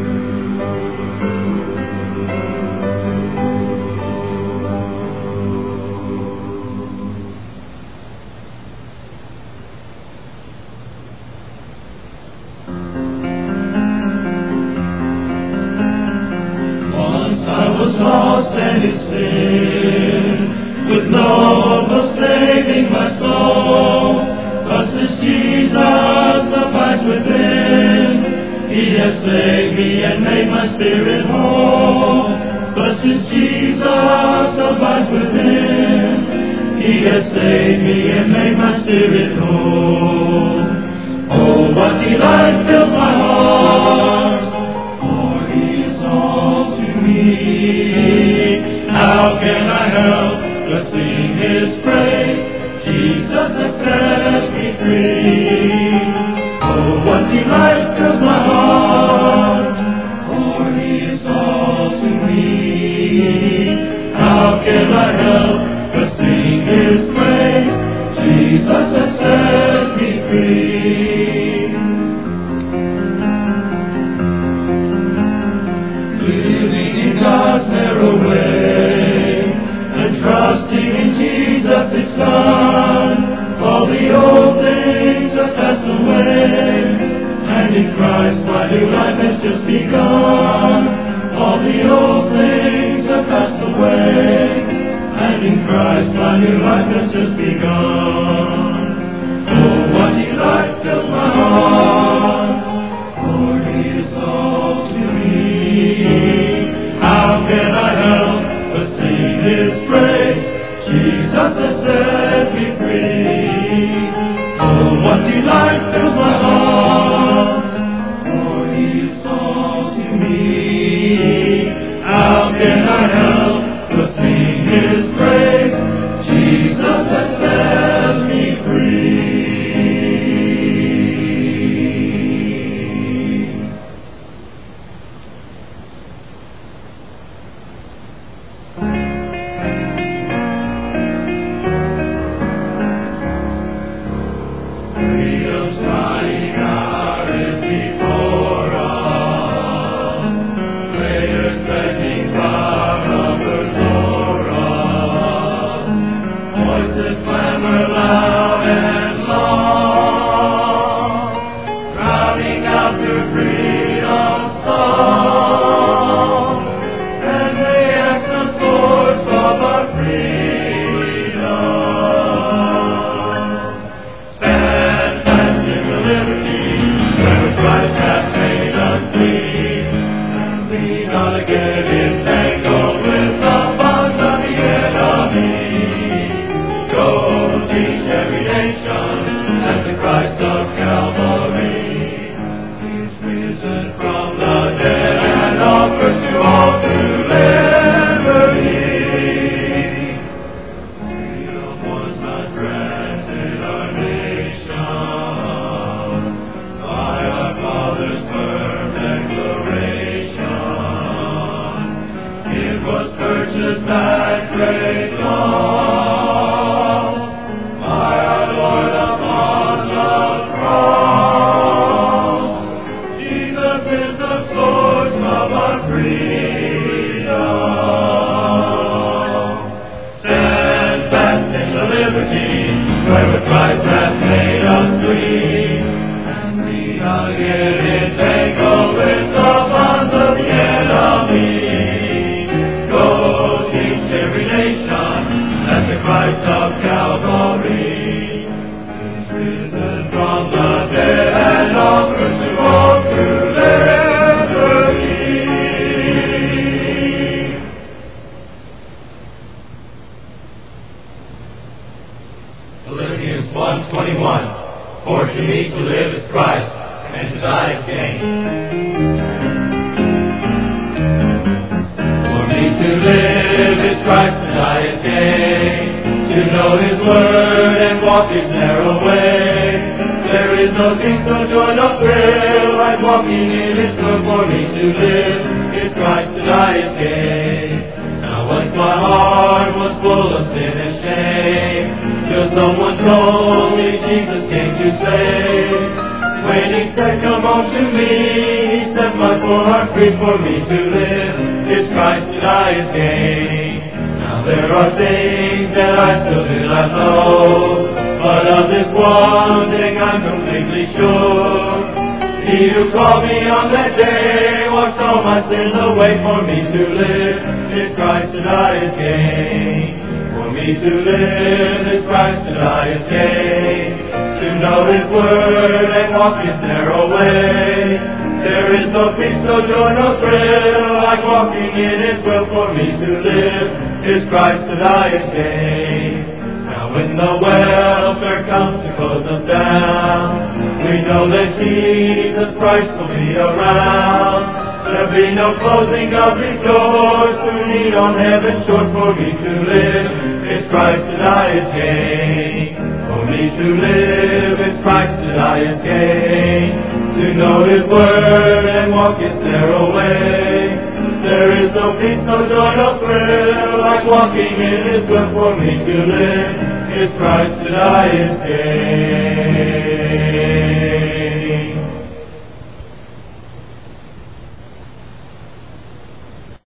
Once I was lost and in sin, with no hope of saving my soul. But since Jesus abides within, He has saved me and made my spirit whole. But since Jesus abides within, He has saved me and made my spirit whole. Oh, what delight fills my heart, for He is all to me. How can I help but sing His praise? Jesus has set me free. Oh, what delight fills my heart, for He is all to me. How can I help but sing His praise? Jesus has set me free. Living in God's narrow way, and trusting in Jesus His Son, all the old things are passed away, and in Christ my new life has just begun. All the old things are passed away, and in Christ my new life has just begun. Oh, what delight fills my heart, for He is all to me. How can I help but sing His praise? Jesus has set me free. Oh, what delight fills my heart, for He is all to me. How can I help but sing His praise? Jesus has set me risen from the dead and offers to all to liberty. Freedom was not granted our nation by our fathers' firm declaration. It was purchased at great cost by our Lord upon the cross. Jesus is the source of our freedom. Stand fast in the liberty where Christ hath made us free, and be not yet entangled with the bonds of the enemy. Go teach every nation that the Christ of Calvary is risen from the dead and offers to all true liberty. Philippians one twenty-one. For to me to live is Christ, and to die is gain. For me to live is Christ, and die is gain. To know His word and walk His narrow way. There is no peace, no joy, no thrill like walking in His will. For me to live is Christ, to die is gain. Now once my heart was full of sin and shame, till someone told me Jesus came to save. When He said, come on to me, He set my poor heart free. For me to live is Christ, to die is gain. Now there are things that I still do not know, but of this one thing I'm completely sure. He who called me on that day washed all my sins away. For me to live is Christ, to die is gain. For me to live is Christ, to die is gain. To know His word and walk His narrow way. There is no peace, no joy, no thrill like walking in His will. For me to live is Christ, to die is gain. Now when the welfare comes to close us down, we know that Jesus Christ will be around. There'll be no closing of His doors to meet on heaven's shore. For me to live is Christ, to die is gain. For me to live is Christ, to die is gain. To know His word and walk His narrow way. There is no peace, no joy, no thrill like walking in His will. For me to live is Christ, to die is gain.